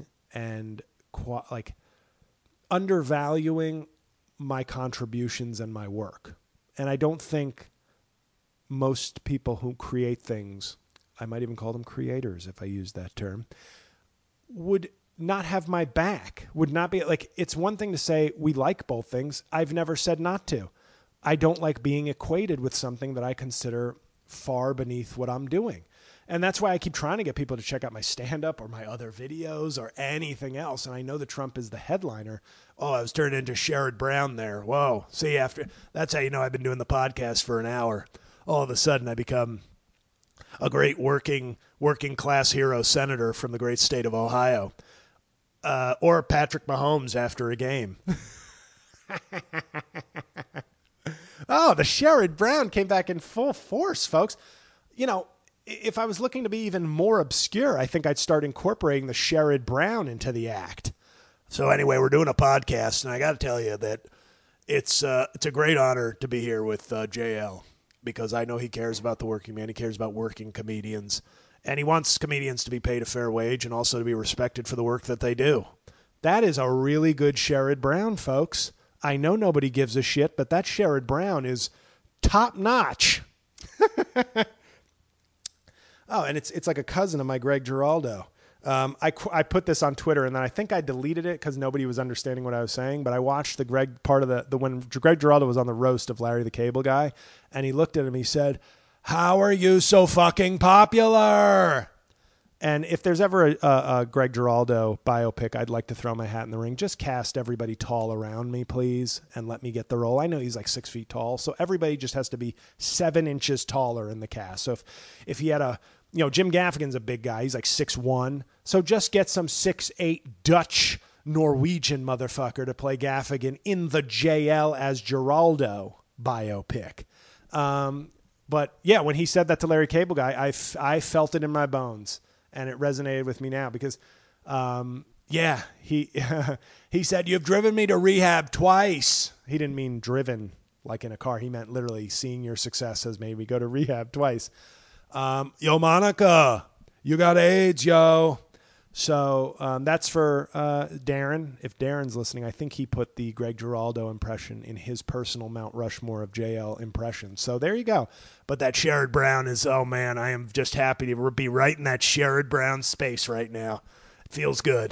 my contributions and my work. And I don't think most people who create things, I might even call them creators if I use that term, would not have my back, would not be like, it's one thing to say we like both things. I've never said not to. I don't like being equated with something that I consider far beneath what I'm doing. And that's why I keep trying to get people to check out my stand-up or my other videos or anything else. And I know that Trump is the headliner. Oh, I was turned into Sherrod Brown there. Whoa. See, that's how you know I've been doing the podcast for an hour. All of a sudden I become a great working class hero senator from the great state of Ohio. Or Patrick Mahomes after a game. Oh, the Sherrod Brown came back in full force, folks. You know, if I was looking to be even more obscure, I think I'd start incorporating the Sherrod Brown into the act. So anyway, we're doing a podcast, and I got to tell you that it's a great honor to be here with JL, because I know he cares about the working man. He cares about working comedians. And he wants comedians to be paid a fair wage and also to be respected for the work that they do. That is a really good Sherrod Brown, folks. I know nobody gives a shit, but that Sherrod Brown is top notch. Oh, and it's like a cousin of my Greg Giraldo. I put this on Twitter, and then I think I deleted it because nobody was understanding what I was saying. But I watched the Greg part of the when Greg Giraldo was on the roast of Larry the Cable Guy, and he looked at him. He said, "How are you so fucking popular?" And if there's ever a Greg Giraldo biopic, I'd like to throw my hat in the ring. Just cast everybody tall around me, please, and let me get the role. I know he's like 6 feet tall, so everybody just has to be 7 inches taller in the cast. So if he had Jim Gaffigan's a big guy. He's like 6'1". So just get some 6'8" Dutch Norwegian motherfucker to play Gaffigan in the JL as Giraldo biopic. But yeah, when he said that to Larry Cable Guy, I felt it in my bones, and it resonated with me now because, he he said, "You've driven me to rehab twice." He didn't mean driven like in a car. He meant literally seeing your success has made me go to rehab twice. Yo, Monica, you got AIDS, yo. So that's for Darren. If Darren's listening, I think he put the Greg Giraldo impression in his personal Mount Rushmore of JL impressions. So there you go. But that Sherrod Brown is, oh man, I am just happy to be right in that Sherrod Brown space right now. It feels good.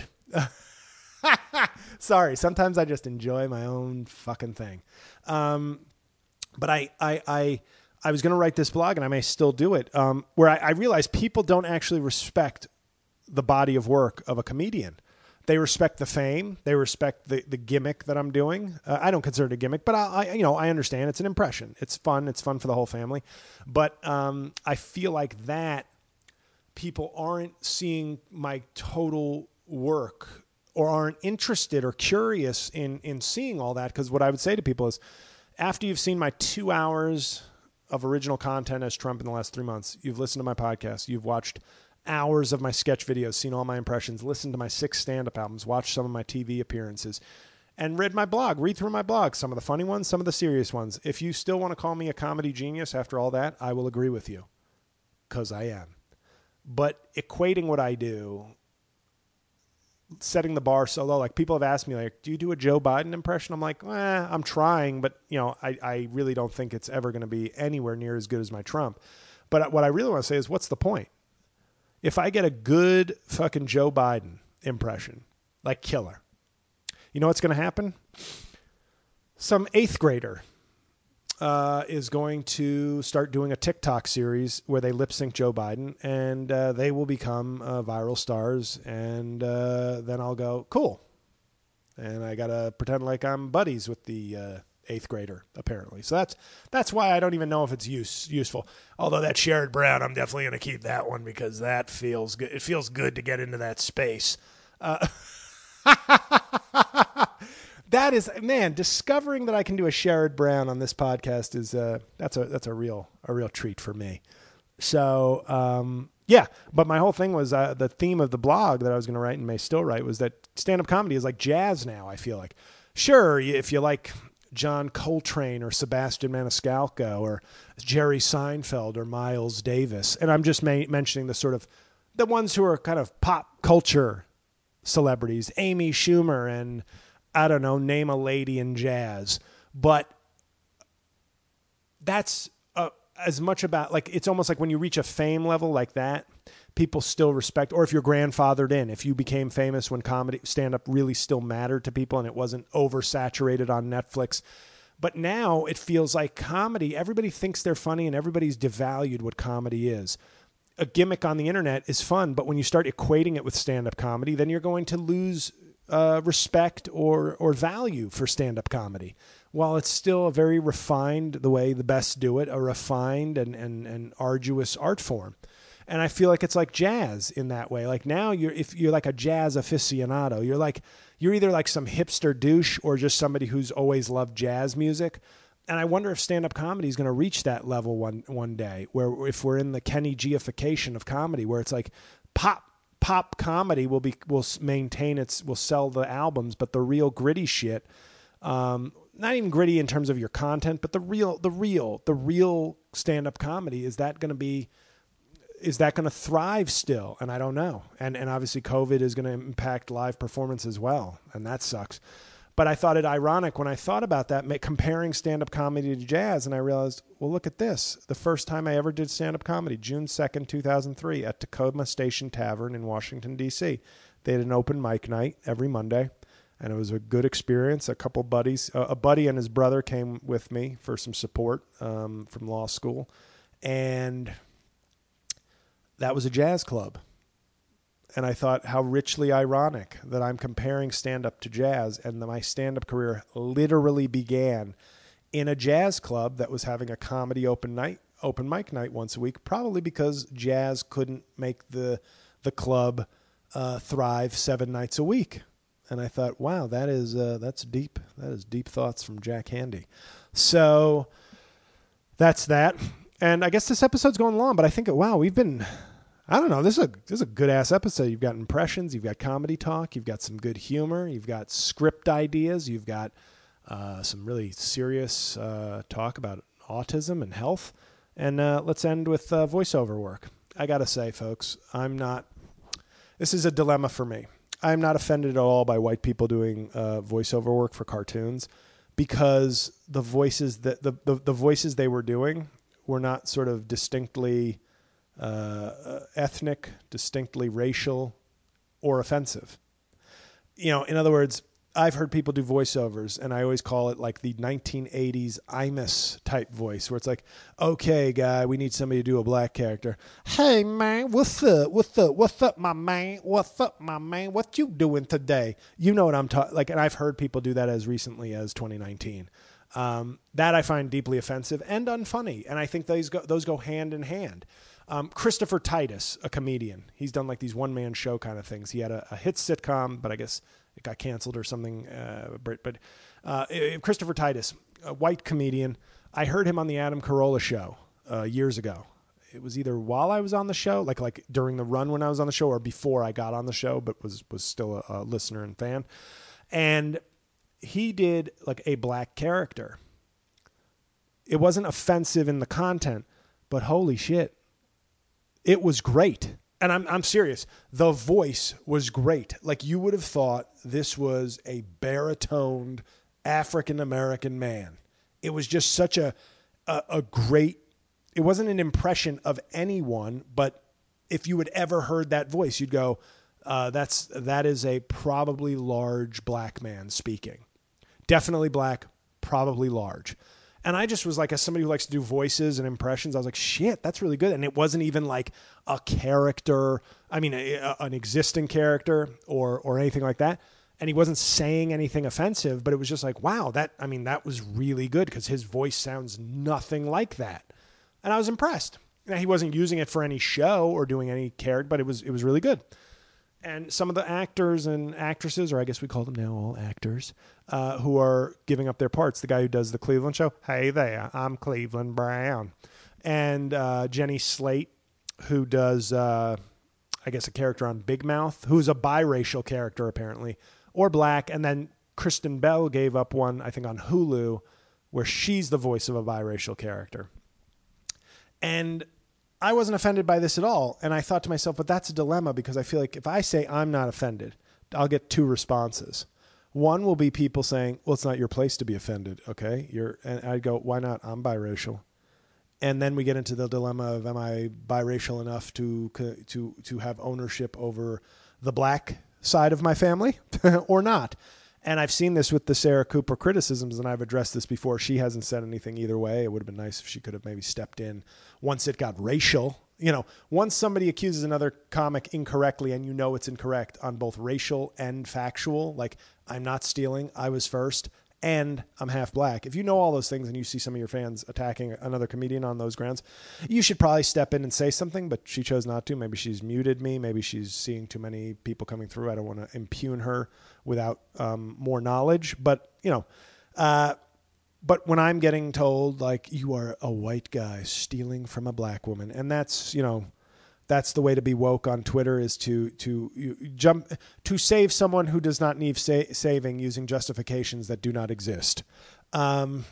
Sorry, sometimes I just enjoy my own fucking thing. But I was going to write this blog, and I may still do it, where I realize people don't actually respect the body of work of a comedian. They respect the fame. They respect the gimmick that I'm doing. I don't consider it a gimmick, but I understand it's an impression. It's fun. It's fun for the whole family. But I feel like that people aren't seeing my total work or aren't interested or curious in seeing all that. Because what I would say to people is, after you've seen my 2 hours of original content as Trump in the last 3 months, you've listened to my podcast, you've watched hours of my sketch videos, seen all my impressions, listened to my 6 stand-up albums, watched some of my TV appearances, and read my blog, read through my blog, some of the funny ones, some of the serious ones. If you still want to call me a comedy genius after all that, I will agree with you, because I am. But equating what I do, setting the bar so low, like people have asked me, like, do you do a Joe Biden impression? I'm like, I'm trying, but I really don't think it's ever going to be anywhere near as good as my Trump. But what I really want to say is, what's the point? If I get a good fucking Joe Biden impression, like killer, you know what's going to happen? Some 8th grader is going to start doing a TikTok series where they lip sync Joe Biden, and they will become viral stars. And then I'll go, cool. And I got to pretend like I'm buddies with the 8th grader, apparently. So that's why I don't even know if it's useful. Although that Sherrod Brown, I'm definitely going to keep that one, because that feels good. It feels good to get into that space. That is, man, discovering that I can do a Sherrod Brown on this podcast is that's a real treat for me. So yeah, but my whole thing was the theme of the blog that I was going to write and may still write was that stand-up comedy is like jazz now. I feel like, sure, if you like John Coltrane or Sebastian Maniscalco or Jerry Seinfeld or Miles Davis, and I'm just mentioning the sort of the ones who are kind of pop culture celebrities, Amy Schumer and, I don't know, name a lady in jazz. But that's as much about, like, it's almost like when you reach a fame level like that, people still respect, or if you're grandfathered in, if you became famous when comedy stand-up really still mattered to people and it wasn't oversaturated on Netflix. But now it feels like comedy, everybody thinks they're funny and everybody's devalued what comedy is. A gimmick on the internet is fun, but when you start equating it with stand-up comedy, then you're going to lose respect or value for stand-up comedy. While it's still a very refined, the way the best do it, a refined and arduous art form. And I feel like it's like jazz in that way. Like now if you're like a jazz aficionado, you're either like some hipster douche or just somebody who's always loved jazz music. And I wonder if stand-up comedy is going to reach that level one day, where if we're in the Kenny G-ification of comedy, where it's like pop comedy will sell the albums, but the real gritty shit, not even gritty in terms of your content, but the real stand-up comedy, is that going to thrive still? And I don't know. And obviously COVID is going to impact live performance as well, and that sucks. But I thought it ironic when I thought about that, comparing stand-up comedy to jazz, and I realized, well, look at this. The first time I ever did stand-up comedy, June 2nd, 2003, at Tacoma Station Tavern in Washington, D.C. They had an open mic night every Monday, and it was a good experience. A couple buddies, a buddy and his brother came with me for some support from law school, and that was a jazz club. And I thought how richly ironic that I'm comparing stand-up to jazz, and my stand-up career literally began in a jazz club that was having a comedy open mic night once a week, probably because jazz couldn't make the club thrive 7 nights a week. And I thought, wow, that's deep. That is deep thoughts from Jack Handy. So that's that. And I guess this episode's going long, but I think, wow, I don't know. This is a good ass episode. You've got impressions, you've got comedy talk, you've got some good humor, you've got script ideas, you've got some really serious talk about autism and health. And let's end with voiceover work. I got to say, folks, this is a dilemma for me. I'm not offended at all by white people doing voiceover work for cartoons, because the voices that the voices they were doing were not sort of distinctly ethnic, distinctly racial, or offensive. In other words, I've heard people do voiceovers, and I always call it like the 1980s Imus type voice, where it's like, okay, guy, we need somebody to do a black character. Hey, man, what's up? What's up, my man? What's up, my man? What you doing today? You know what I'm talking like, and I've heard people do that as recently as 2019. That I find deeply offensive and unfunny, and I think those go hand in hand. Christopher Titus, a comedian, he's done like these one-man show kind of things. He had a hit sitcom, but I guess it got canceled or something. But Christopher Titus, a white comedian, I heard him on the Adam Carolla show years ago. It was either while I was on the show, like during the run when I was on the show, or before I got on the show, but was still a listener and fan. And he did like a black character. It wasn't offensive in the content, but holy shit, it was great. And I'm serious. The voice was great. Like, you would have thought this was a baritoned African-American man. It was just such a great, it wasn't an impression of anyone, but if you had ever heard that voice, you'd go, that is a probably large black man speaking. Definitely black, probably large. And I just was like, as somebody who likes to do voices and impressions, I was like, shit, that's really good. And it wasn't even like a character, I mean, an existing character or anything like that. And he wasn't saying anything offensive, but it was just like, wow, that was really good because his voice sounds nothing like that. And I was impressed. Now, he wasn't using it for any show or doing any character, but it was really good. And some of the actors and actresses, or I guess we call them now all actors, who are giving up their parts. The guy who does the Cleveland show, hey there, I'm Cleveland Brown. And Jenny Slate, who does, I guess, a character on Big Mouth, who's a biracial character apparently, or black. And then Kristen Bell gave up one, I think, on Hulu, where she's the voice of a biracial character. And I wasn't offended by this at all. And I thought to myself, but that's a dilemma, because I feel like if I say I'm not offended, I'll get two responses. One will be people saying, well, it's not your place to be offended. Okay. And I'd go, why not? I'm biracial. And then we get into the dilemma of, am I biracial enough to have ownership over the black side of my family or not? And I've seen this with the Sarah Cooper criticisms, and I've addressed this before. She hasn't said anything either way. It would have been nice if she could have maybe stepped in once it got racial. You know, once somebody accuses another comic incorrectly and you know it's incorrect on both racial and factual, like, I'm not stealing, I was first, and I'm half black. If you know all those things and you see some of your fans attacking another comedian on those grounds, you should probably step in and say something, but she chose not to. Maybe she's muted me. Maybe she's seeing too many people coming through. I don't want to impugn her without more knowledge. But, you know, but when I'm getting told, like, you are a white guy stealing from a black woman, and that's, you know, that's the way to be woke on Twitter, is to save someone who does not need saving using justifications that do not exist. And,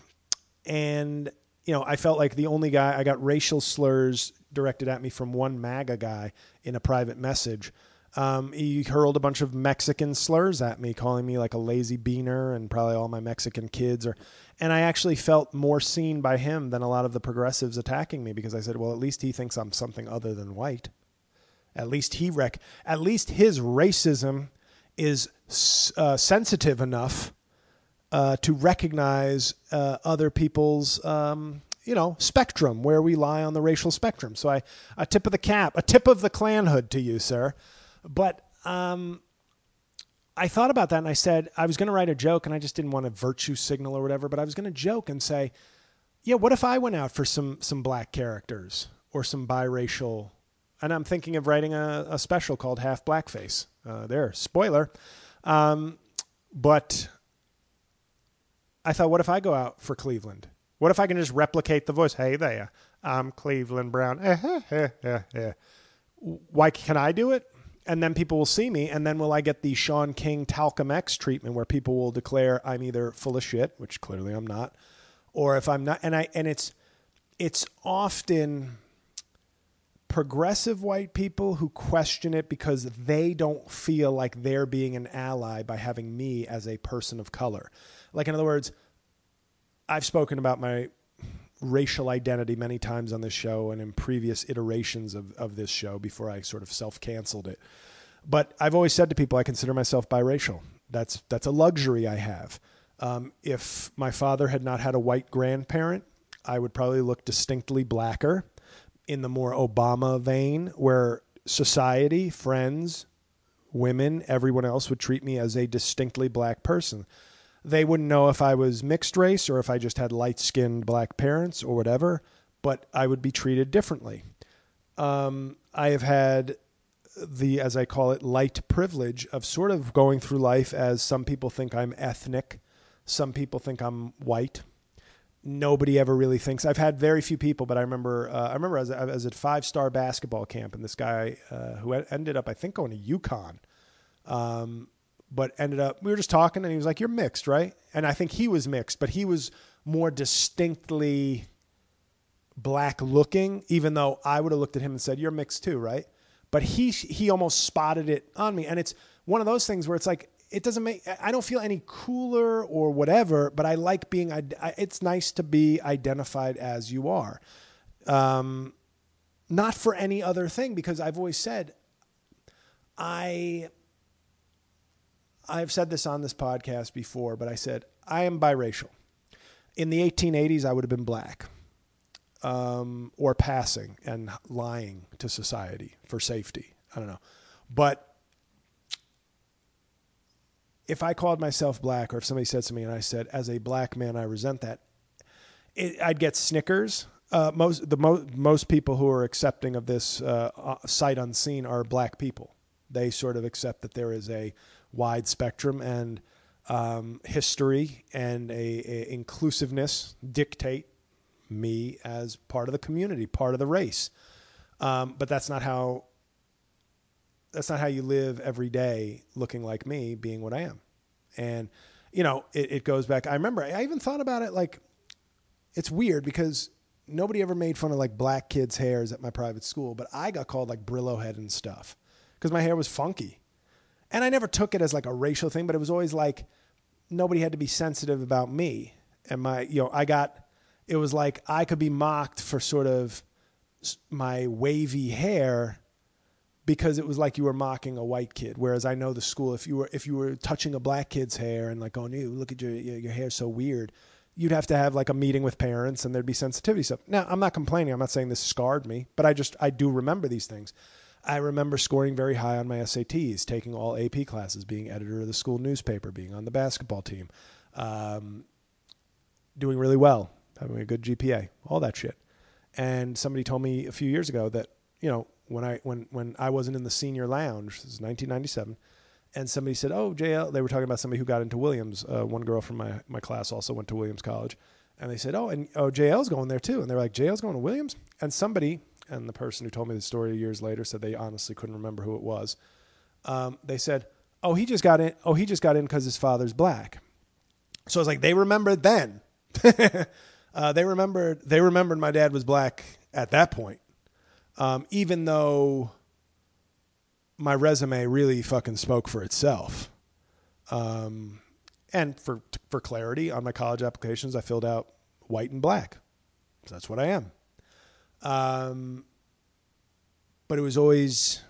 you know, I felt like the only guy, I got racial slurs directed at me from one MAGA guy in a private message. He hurled a bunch of Mexican slurs at me, calling me like a lazy beaner and probably all my Mexican kids. And I actually felt more seen by him than a lot of the progressives attacking me, because I said, well, at least he thinks I'm something other than white. At least at least his racism is sensitive enough to recognize other people's, you know, spectrum, where we lie on the racial spectrum. So a tip of the cap, a tip of the clan hood to you, sir. But I thought about that, and I said I was going to write a joke, and I just didn't want to virtue signal or whatever, but I was going to joke and say, yeah, what if I went out for some black characters or some biracial, and I'm thinking of writing a special called Half Blackface. Spoiler. But I thought, what if I go out for Cleveland? What if I can just replicate the voice? Hey there, I'm Cleveland Brown. Why can I do it? And then people will see me, and then will I get the Sean King Talcum X treatment, where people will declare I'm either full of shit, which clearly I'm not, or if I'm not, and it's often progressive white people who question it because they don't feel like they're being an ally by having me as a person of color. Like, in other words, I've spoken about my racial identity many times on this show and in previous iterations of this show before I sort of self-canceled it. But I've always said to people, I consider myself biracial. That's a luxury I have. If my father had not had a white grandparent, I would probably look distinctly blacker, in the more Obama vein, where society, friends, women, everyone else would treat me as a distinctly black person. They wouldn't know if I was mixed race or if I just had light-skinned black parents or whatever, but I would be treated differently. I have had the, as I call it, light privilege of sort of going through life as some people think I'm ethnic, some people think I'm white. Nobody ever really thinks. I've had very few people, but I remember I was at 5-star basketball camp, and this guy who ended up, I think, going to UConn, but ended up, we were just talking and he was like, you're mixed, right? And I think he was mixed, but he was more distinctly black looking, even though I would have looked at him and said, you're mixed too, right? But he almost spotted it on me. And it's one of those things where it's like, it doesn't make, I don't feel any cooler or whatever, but I like being, it's nice to be identified as you are. Not for any other thing, because I've always said, I've said this on this podcast before, but I said, I am biracial. In the 1880s, I would have been black, or passing and lying to society for safety. I don't know. But if I called myself black, or if somebody said to me and I said, as a black man, I resent that, I'd get snickers. Most people who are accepting of this sight unseen are black people. They sort of accept that there is a wide spectrum, and history and a inclusiveness dictate me as part of the community, part of the race. But that's not how you live every day looking like me, being what I am. And, you know, it goes back. I remember I even thought about it, like, it's weird because nobody ever made fun of like black kids' hairs at my private school, but I got called like Brillo head and stuff because my hair was funky. And I never took it as like a racial thing, but it was always like nobody had to be sensitive about me. And it was like I could be mocked for sort of my wavy hair because it was like you were mocking a white kid. Whereas I know the school, if you were touching a black kid's hair and like, oh, no, look at your hair's so weird, you'd have to have like a meeting with parents and there'd be sensitivity stuff. Now, I'm not complaining. I'm not saying this scarred me, but I do remember these things. I remember scoring very high on my SATs, taking all AP classes, being editor of the school newspaper, being on the basketball team, doing really well, having a good GPA, all that shit. And somebody told me a few years ago that, you know, when I wasn't in the senior lounge, this is 1997, and somebody said, oh, JL, they were talking about somebody who got into Williams. One girl from my class also went to Williams College. And they said, JL's going there too. And they were like, JL's going to Williams? And the person who told me the story years later said they honestly couldn't remember who it was. They said, he just got in because his father's black. So I was like, they remembered then. They remembered my dad was black at that point. Even though my resume really fucking spoke for itself. And for clarity, on my college applications, I filled out white and black. So that's what I am. But it was always,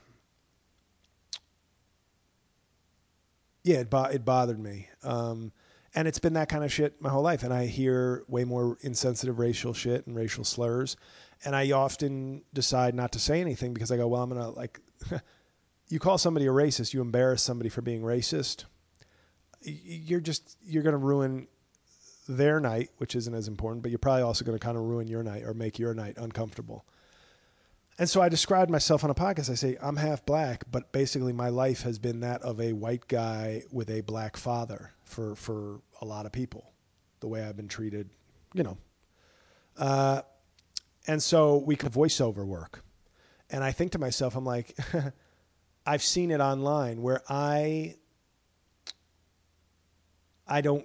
it bothered me. And it's been that kind of shit my whole life. And I hear way more insensitive racial shit and racial slurs. And I often decide not to say anything because I go, well, I'm going to like, you call somebody a racist, you embarrass somebody for being racist. You're going to ruin their night, which isn't as important, but you're probably also going to kind of ruin your night or make your night uncomfortable. And so I described myself on a podcast. I say, I'm half black, but basically my life has been that of a white guy with a black father for a lot of people, the way I've been treated, you know. And so we could voiceover work. And I think to myself, I'm like, I've seen it online where I don't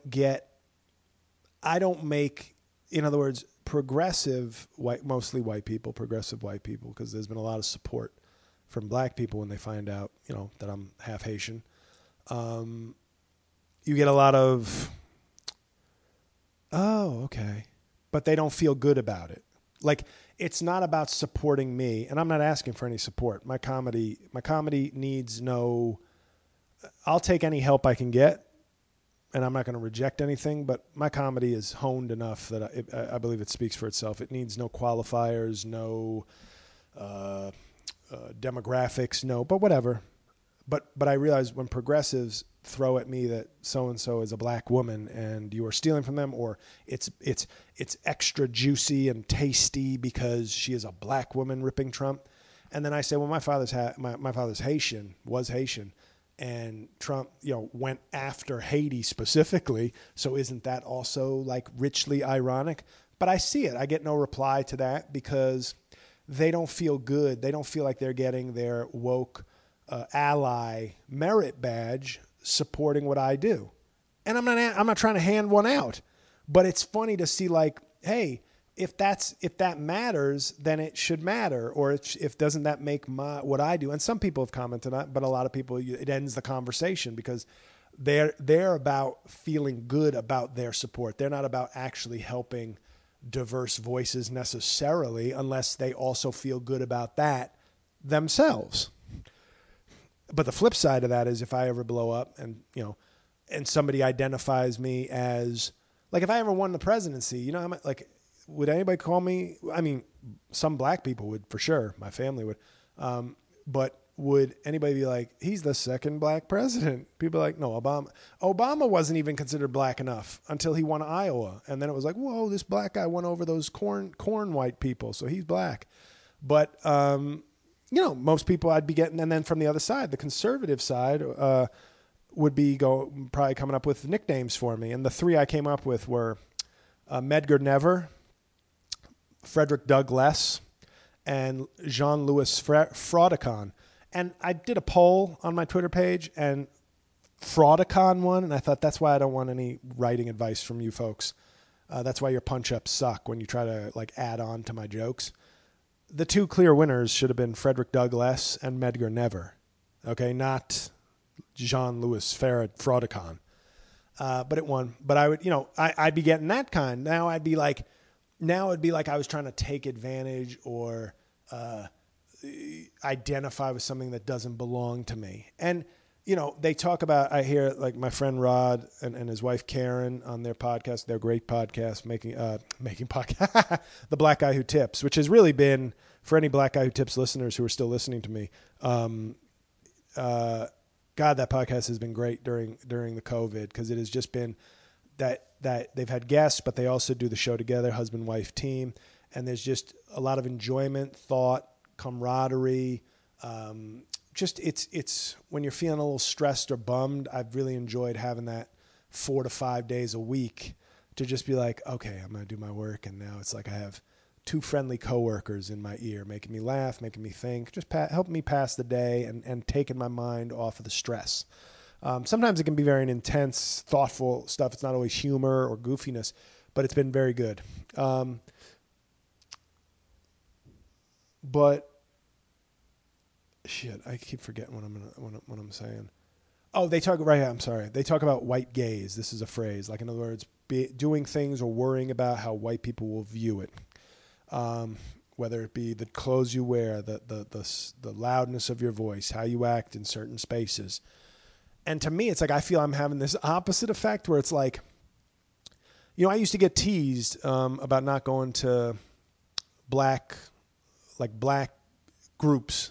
make, in other words, progressive white, mostly white people, progressive white people, because there's been a lot of support from black people when they find out, you know, that I'm half Haitian. You get a lot of, oh, okay. But they don't feel good about it. Like, it's not about supporting me, and I'm not asking for any support. My comedy needs no, I'll take any help I can get, and I'm not going to reject anything, but my comedy is honed enough that I believe it speaks for itself. It needs no qualifiers, no demographics, but whatever. But I realize when progressives throw at me that so-and-so is a black woman and you are stealing from them, or it's extra juicy and tasty because she is a black woman ripping Trump. And then I say, well, my father's Haitian, was Haitian. And Trump, you know, went after Haiti specifically. So isn't that also like richly ironic? But I see it. I get no reply to that because they don't feel good. They don't feel like they're getting their woke ally merit badge. supporting what I do. And I'm not trying to hand one out, but it's funny to see like, hey, if that matters, then it should matter. Or if doesn't that make what I do? And some people have commented on it, but a lot of people, it ends the conversation because they're about feeling good about their support. They're not about actually helping diverse voices necessarily, unless they also feel good about that themselves. But the flip side of that is if I ever blow up and, and somebody identifies me as, like, if I ever won the presidency, like, would anybody call me? I mean, some black people would for sure. My family would. But would anybody be like, he's the second black president? People are like, no, Obama. Obama wasn't even considered black enough until he won Iowa. And then it was like, whoa, this black guy won over those corn white people, so he's black. But, most people I'd be getting, and then from the other side, the conservative side, would be probably coming up with nicknames for me. And the three I came up with were Medgar Never, Frederick Douglass, and Jean-Louis Fraudicon. And I did a poll on my Twitter page, and Fraudicon won, and I thought that's why I don't want any writing advice from you folks. That's why your punch-ups suck when you try to like add on to my jokes. The two clear winners should have been Frederick Douglass and Medgar Never. Okay, not Jean-Louis Fraudicon. But it won. But I would, I'd be getting that kind. Now it'd be like I was trying to take advantage or identify with something that doesn't belong to me. And, they talk about, I hear like my friend Rod and his wife Karen on their podcast, their great podcast, making podcast, The Black Guy Who Tips, which has really been, for any Black Guy Who Tips listeners who are still listening to me, God, that podcast has been great during the COVID, because it has just been that they've had guests, but they also do the show together, husband-wife team, and there's just a lot of enjoyment, thought, camaraderie. Just it's when you're feeling a little stressed or bummed, I've really enjoyed having that 4 to 5 days a week to just be like, okay, I'm going to do my work, and now it's like I have two friendly coworkers in my ear, making me laugh, making me think, just helping me pass the day and taking my mind off of the stress. Sometimes it can be very intense, thoughtful stuff. It's not always humor or goofiness, but it's been very good. But shit, I keep forgetting what I'm saying. Oh, they talk right. I'm sorry. They talk about white gaze. This is a phrase, like in other words, doing things or worrying about how white people will view it. Whether it be the clothes you wear, the loudness of your voice, how you act in certain spaces. And to me, it's like I feel I'm having this opposite effect where it's like, I used to get teased about not going to black groups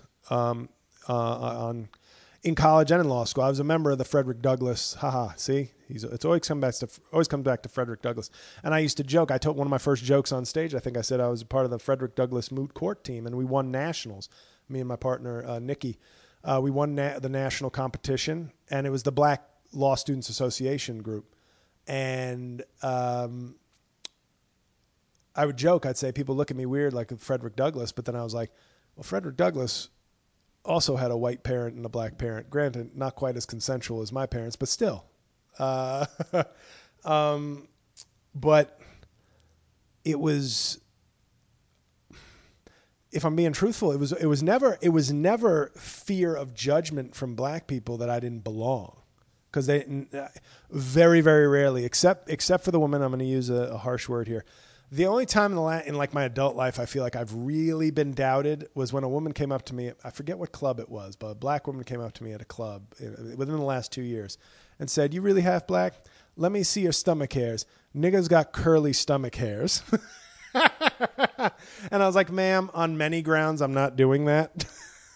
in college and in law school. I was a member of the Frederick Douglass. See, it always comes back to Frederick Douglass. And I used to joke. I told one of my first jokes on stage. I think I said I was a part of the Frederick Douglass moot court team, and we won nationals. Me and my partner Nikki, we won the national competition, and it was the Black Law Students Association group. And I would joke. I'd say people look at me weird, like Frederick Douglass, but then I was like, well, Frederick Douglass also had a white parent and a black parent. Granted, not quite as consensual as my parents, but still. But it was, if I'm being truthful, it was never fear of judgment from black people that I didn't belong, because they very, very rarely, except for the woman. I'm going to use a harsh word here. The only time in like my adult life I feel like I've really been doubted was when a woman came up to me. I forget what club it was, but a black woman came up to me at a club within the last 2 years and said, "You really half black? Let me see your stomach hairs. Niggas got curly stomach hairs." And I was like, "Ma'am, on many grounds, I'm not doing that."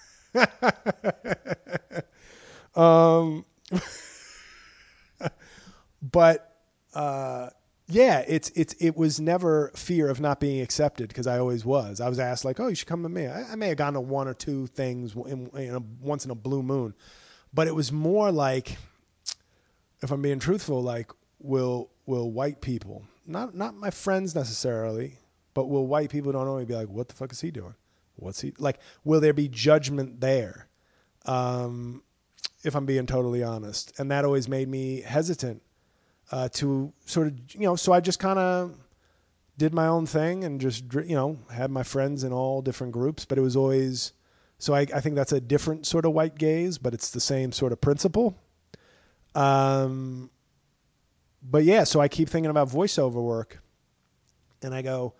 Yeah, it was never fear of not being accepted, because I always was. I was asked like, "Oh, you should come to me." I may have gone to one or two things once in a blue moon, but it was more like, if I'm being truthful, like will white people, not my friends necessarily, but will white people don't only be like, "What the fuck is he doing? What's he like?" Will there be judgment there? if I'm being totally honest. And that always made me hesitant to sort of, so I just kind of did my own thing and just, had my friends in all different groups, but it was always, so I think that's a different sort of white gaze, but it's the same sort of principle. But yeah, so I keep thinking about voiceover work and I go,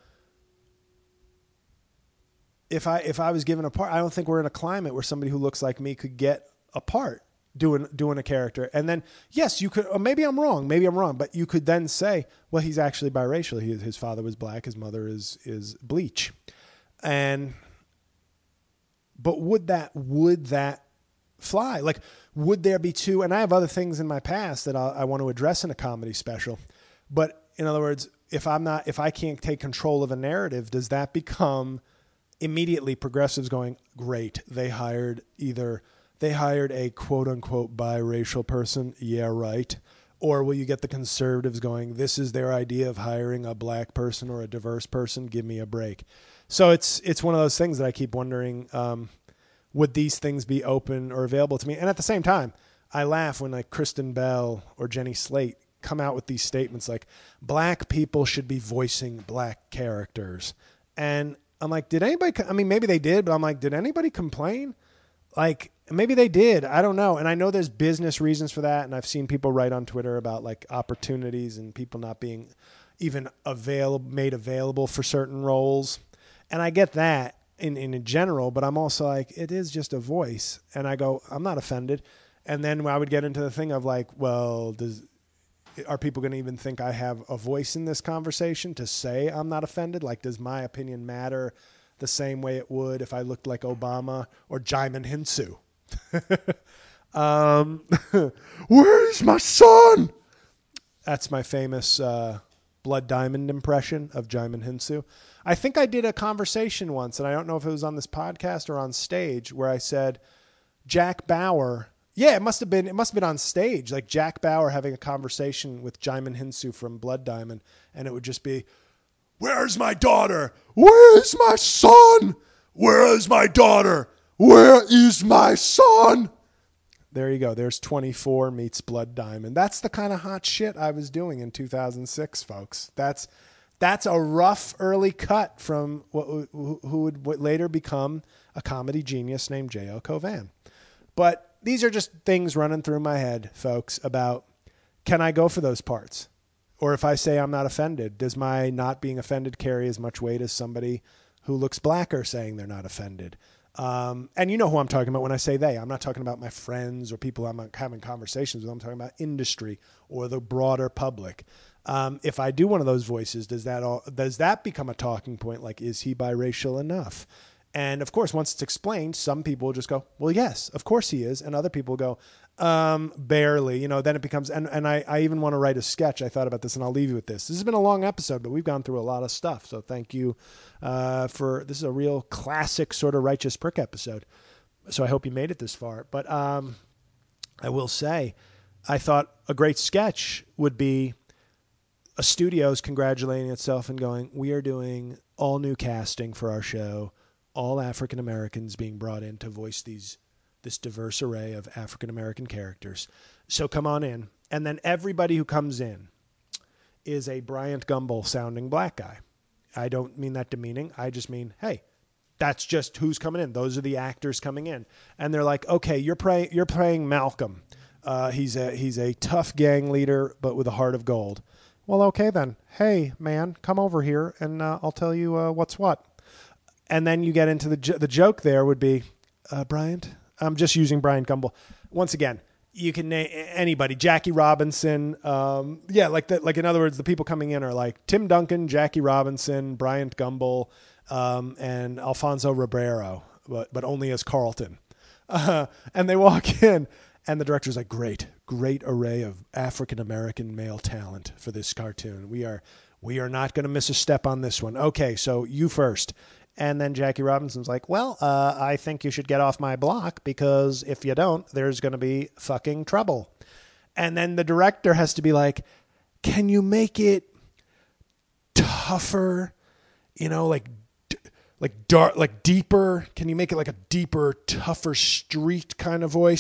if I was given a part, I don't think we're in a climate where somebody who looks like me could get a part doing a character. And then, yes, you could, or maybe I'm wrong, but you could then say, well, he's actually biracial. His father was black. His mother is bleach. But would that fly? Like, would there be two? And I have other things in my past that I want to address in a comedy special. But in other words, if I can't take control of a narrative, does that become immediately progressives going, great, they hired a quote unquote biracial person? Yeah, right. Or will you get the conservatives going, this is their idea of hiring a black person or a diverse person? Give me a break. So it's one of those things that I keep wondering, would these things be open or available to me? And at the same time, I laugh when like Kristen Bell or Jenny Slate come out with these statements like black people should be voicing black characters. And I'm like, did anybody, I mean, maybe they did, but I'm like, did anybody complain? Like, maybe they did. I don't know. And I know there's business reasons for that. And I've seen people write on Twitter about like opportunities and people not being even made available for certain roles. And I get that in general, but I'm also like, it is just a voice. And I go, I'm not offended. And then I would get into the thing of like, well, are people going to even think I have a voice in this conversation to say I'm not offended? Like, does my opinion matter the same way it would if I looked like Obama or Jaimin Hinsu? Where's my son? That's my famous Blood Diamond impression of Jaimin Hinsu. I think I did a conversation once, and I don't know if it was on this podcast or on stage, where I said Jack Bauer. Yeah, it must have been on stage, like Jack Bauer having a conversation with Jaimin Hinsu from Blood Diamond, and it would just be, where's my daughter? Where's my son? Where is my daughter? Where is my son? There you go. There's 24 meets Blood Diamond. That's the kind of hot shit I was doing in 2006, folks. That's a rough early cut from who would later become a comedy genius named J.L. Covan. But these are just things running through my head, folks, about can I go for those parts? Or if I say I'm not offended, does my not being offended carry as much weight as somebody who looks blacker saying they're not offended? And you know who I'm talking about when I say they. I'm not talking about my friends or people I'm having conversations with. I'm talking about industry or the broader public. If I do one of those voices, does that become a talking point? Like, is he biracial enough? And of course, once it's explained, some people will just go, well, yes, of course he is. And other people go, barely, then it becomes, and I even want to write a sketch. I thought about this and I'll leave you with this. This has been a long episode, but we've gone through a lot of stuff. So thank you, this is a real classic sort of Righteous Prick episode. So I hope you made it this far, but, I will say, I thought a great sketch would be a studio's congratulating itself and going, we are doing all new casting for our show. All African Americans being brought in to voice this diverse array of African American characters. So come on in. And then everybody who comes in is a Bryant Gumbel sounding black guy. I don't mean that demeaning. I just mean, hey, that's just who's coming in. Those are the actors coming in. And they're like, okay, you're playing Malcolm. He's a tough gang leader, but with a heart of gold. Well, okay then. Hey, man, come over here and I'll tell you what's what. And then you get into the joke there would be, Bryant, I'm just using Bryant Gumbel. Once again, you can name anybody, Jackie Robinson. Like in other words, the people coming in are like Tim Duncan, Jackie Robinson, Bryant Gumbel, and Alfonso Ribeiro, but only as Carlton. And they walk in and the director's like, great array of African-American male talent for this cartoon. We are not going to miss a step on this one. Okay, so you first. And then Jackie Robinson's like, well, I think you should get off my block because if you don't, there's going to be fucking trouble. And then the director has to be like, can you make it tougher? Like dark, like deeper. Can you make it like a deeper, tougher street kind of voice?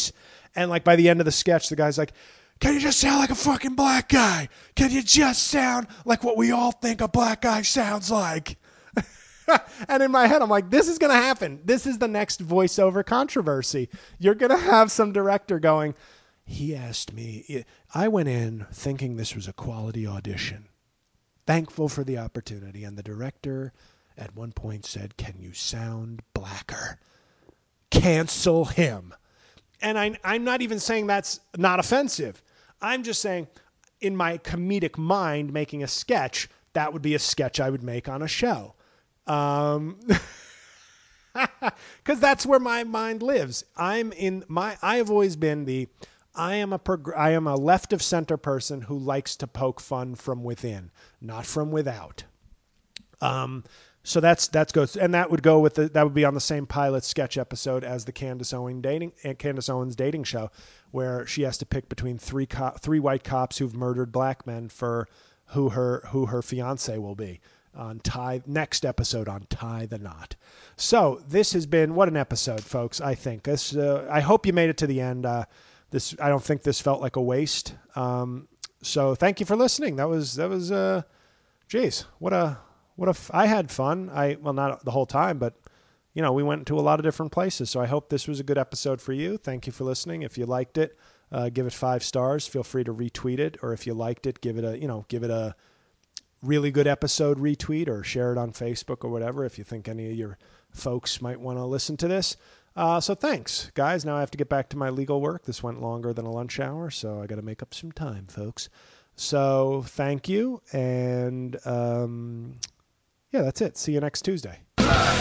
And like by the end of the sketch, the guy's like, can you just sound like a fucking black guy? Can you just sound like what we all think a black guy sounds like? And in my head, I'm like, this is going to happen. This is the next voiceover controversy. You're going to have some director going, he asked me, I went in thinking this was a quality audition, thankful for the opportunity. And the director at one point said, can you sound blacker? Cancel him. And I'm not even saying that's not offensive. I'm just saying in my comedic mind, making a sketch, that would be a sketch I would make on a show. Because that's where my mind lives. I have always been I am a left of center person who likes to poke fun from within, not from without. So that goes, and that would go with that would be on the same pilot sketch episode as the Candace Owens dating show, where she has to pick between three white cops who've murdered black men for who her fiance will be on next episode on Tie the Knot. So this has been, what an episode, folks. I think this. I hope you made it to the end. I don't think this felt like a waste. So thank you for listening. That was. Geez, I had fun. Not the whole time, but we went to a lot of different places. So I hope this was a good episode for you. Thank you for listening. If you liked it, give it 5 stars. Feel free to retweet it, or if you liked it, give it a really good episode retweet, or share it on Facebook or whatever if you think any of your folks might want to listen to this. So thanks, guys. Now I have to get back to my legal work. This went longer than a lunch hour, so I got to make up some time, folks. So thank you, and yeah, that's it. See you next Tuesday.